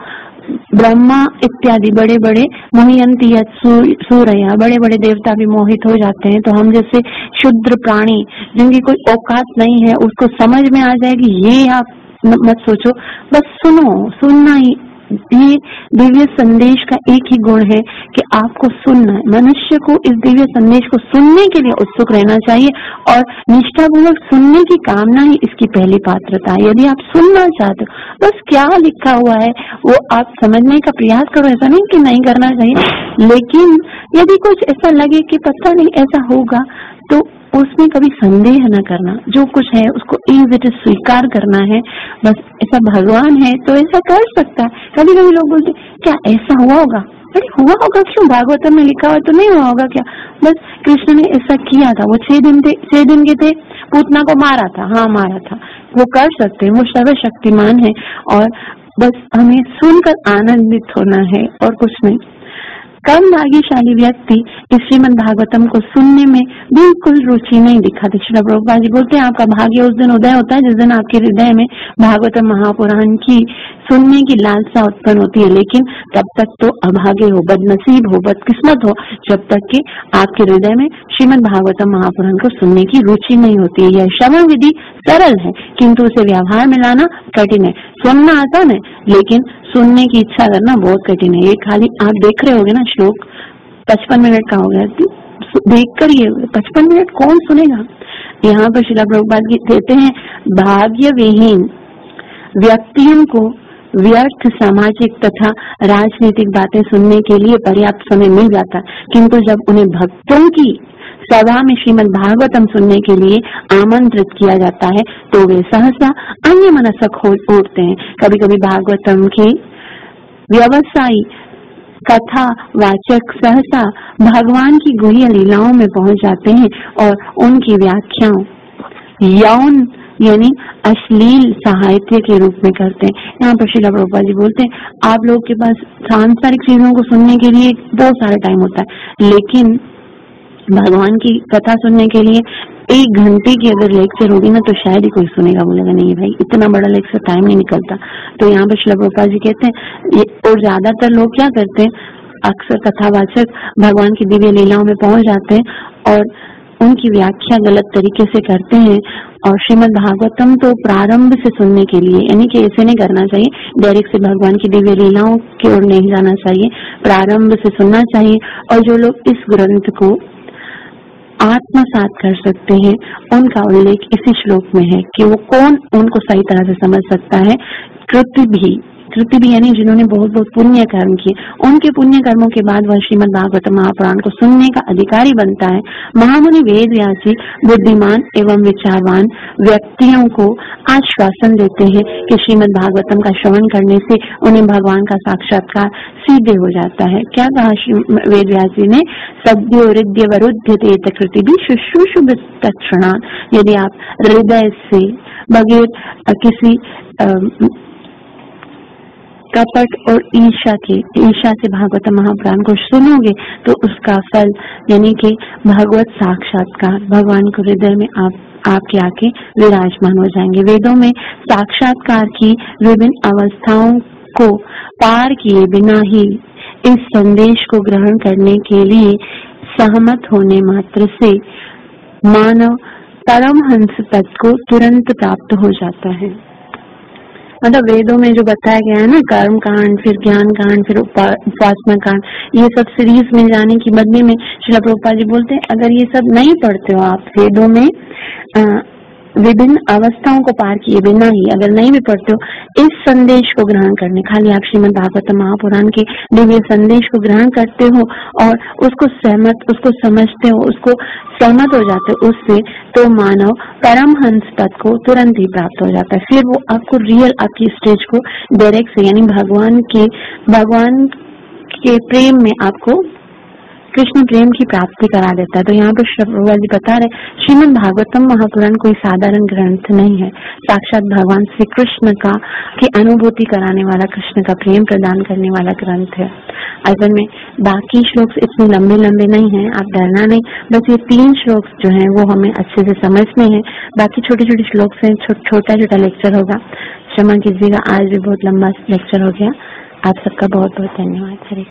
ब्रह्मा इत्यादि बड़े बड़े मोहयंती सूर्य बड़े बड़े देवता भी मोहित हो जाते हैं, तो हम जैसे शुद्र प्राणी जिनकी कोई औकात नहीं है उसको समझ में आ जाएगी, ये आप मत सोचो, बस सुनो। सुनना ही, ये दिव्य संदेश का एक ही गुण है कि आपको सुनना है। मनुष्य को इस दिव्य संदेश को सुनने के लिए उत्सुक रहना चाहिए और निष्ठापूर्वक सुनने की कामना ही इसकी पहली पात्रता है। यदि आप सुनना चाहते हो, बस क्या लिखा हुआ है वो आप समझने का प्रयास करो, ऐसा नहीं कि नहीं करना चाहिए, लेकिन यदि कुछ ऐसा लगे कि पता नहीं ऐसा होगा तो उसमें कभी संदेह न करना, जो कुछ है उसको एज इट इज स्वीकार करना है। बस ऐसा भगवान है तो ऐसा कर सकता है। कभी कभी लोग बोलते क्या ऐसा हुआ होगा, अरे हुआ होगा क्यों, भागवतम में लिखा हुआ तो नहीं हुआ होगा क्या। बस कृष्ण ने ऐसा किया था, वो 6 दिन के थे, पूतना को मारा था, हाँ मारा था, वो कर सकते हैं, वो सर्वशक्तिमान है और बस हमें सुनकर आनंदित होना है और कुछ नहीं। कम भाग्यशाली व्यक्ति इस श्रीमद् भागवतम को सुनने में बिल्कुल रुचि नहीं दिखाते। श्रील प्रभुपाद जी बोलते हैं आपका भाग्य उस दिन उदय होता है जिस दिन आपके हृदय में भागवतम महापुराण की सुनने की लालसा उत्पन्न होती है, लेकिन तब तक तो अभागे हो, बदनसीब हो, बदकिस्मत हो जब तक कि आपके हृदय में श्रीमद् भागवतम महापुराण को सुनने की रुचि नहीं होती है। यह श्रवण विधि सरल है किंतु उसे व्यवहार में लाना कठिन है। सुनना आसान है लेकिन सुनने की इच्छा करना बहुत कठिन है। ये खाली आप देख रहे होगे ना, श्लोक 55 मिनट का हो गया, देखकर ये 55 मिनट कौन सुनेगा। यहाँ पर श्रील प्रभुपाद जी कहते हैं भाग्य विहीन व्यक्तियों को व्यर्थ सामाजिक तथा राजनीतिक बातें सुनने के लिए पर्याप्त समय मिल जाता, किंतु जब उन्हें भक्तों की सभा में श्रीमद् भागवतम सुनने के लिए आमंत्रित किया जाता है तो वे सहसा अन्य मनसक हो उठते हैं। कभी कभी भागवतम के व्यवसायी कथा वाचक सहसा भगवान की गुह्य लीलाओं में पहुंच जाते हैं और उनकी व्याख्याओं यौन यानी अश्लील साहित्य के रूप में करते हैं। यहाँ पर श्रील प्रभुपाद जी बोलते हैं आप लोग के पास सांसारिक चीजों को सुनने के लिए बहुत सारा टाइम होता है, लेकिन भगवान की कथा सुनने के लिए 1 घंटे की अगर लेक्चर होगी ना तो शायद ही कोई सुनेगा, बोलेगा नहीं भाई इतना बड़ा लेक्चर टाइम नहीं निकलता। तो यहाँ पर श्रील प्रभुपाद जी कहते हैं और ज्यादातर लोग क्या करते हैं, अक्सर कथावाचक भगवान की दिव्य लीलाओं में पहुंच जाते हैं और उनकी व्याख्या गलत तरीके से करते हैं। और श्रीमद् भागवतम तो प्रारंभ से सुनने के लिए, यानी कि ऐसे नहीं करना चाहिए, डायरेक्ट से भगवान की दिव्य लीलाओं की ओर नहीं जाना चाहिए, प्रारंभ से सुनना चाहिए। और जो लोग इस ग्रंथ को आत्मसात कर सकते हैं उनका उल्लेख इसी श्लोक में है कि वो कौन उनको सही तरह से समझ सकता है। कृति भी यानी जिन्होंने बहुत बहुत पुण्य कर्म किए, उनके पुण्य कर्मों के बाद वह श्रीमद् भागवत महापुराण को सुनने का अधिकारी बनता है। महामुनि वेद व्यासी बुद्धिमान एवं विचारवान व्यक्तियों को आश्वासन देते हैं कि श्रीमद् भागवतम का श्रवण करने से उन्हें भगवान का साक्षात्कार सीधे हो जाता है। क्या कहा वेद व्यासी ने, सद्यो हृदय वरुध्यते कृति भी शुश्रूषु तत्क्षणात्। यदि आप हृदय से बगैर किसी कपट और ईर्षा से भागवत महापुराण को सुनोगे तो उसका फल यानी कि भगवत साक्षात्कार, भगवान को हृदय में आपके आके विराजमान हो जाएंगे। वेदों में साक्षात्कार की विभिन्न अवस्थाओं को पार किए बिना ही इस संदेश को ग्रहण करने के लिए सहमत होने मात्र से मानव परमहंस पद को तुरंत प्राप्त हो जाता है। मतलब वेदों में जो बताया गया है ना, कर्म कांड, फिर ज्ञान कांड, फिर उपासना कांड, ये सब सीरीज में जाने की बदले में श्रील प्रभुपाद जी बोलते हैं अगर ये सब नहीं पढ़ते हो आप, वेदों में विभिन्न अवस्थाओं को पार किए बिना ही अगर नहीं भी पढ़ते हो इस संदेश को ग्रहण करने, खाली आप श्रीमद् भागवत महापुराण के दिव्य संदेश को ग्रहण करते हो और उसको समझते हो, उसको सहमत हो जाते हो उससे, तो मानव परमहंस पद को तुरंत ही प्राप्त हो जाता है। फिर वो आपको रियल आपकी स्टेज को डायरेक्ट से यानी भगवान के प्रेम में आपको कृष्ण प्रेम की प्राप्ति करा देता है। तो यहाँ पर श्री प्रभुपाद जी बता रहे श्रीमद् भागवतम महापुराण कोई साधारण ग्रंथ नहीं है, साक्षात भगवान श्री कृष्ण की अनुभूति कराने वाला, कृष्ण का प्रेम प्रदान करने वाला ग्रंथ है। असल में बाकी श्लोक इतने लंबे नहीं हैं, आप डरना नहीं, बस ये 3 श्लोक जो हैं वो हमें अच्छे से समझने हैं। बाकी छोटे छोटे श्लोक से छोटा लेक्चर होगा, क्षमा कीजिएगा आज भी बहुत लंबा लेक्चर हो गया। आप सबका बहुत बहुत धन्यवाद। हरे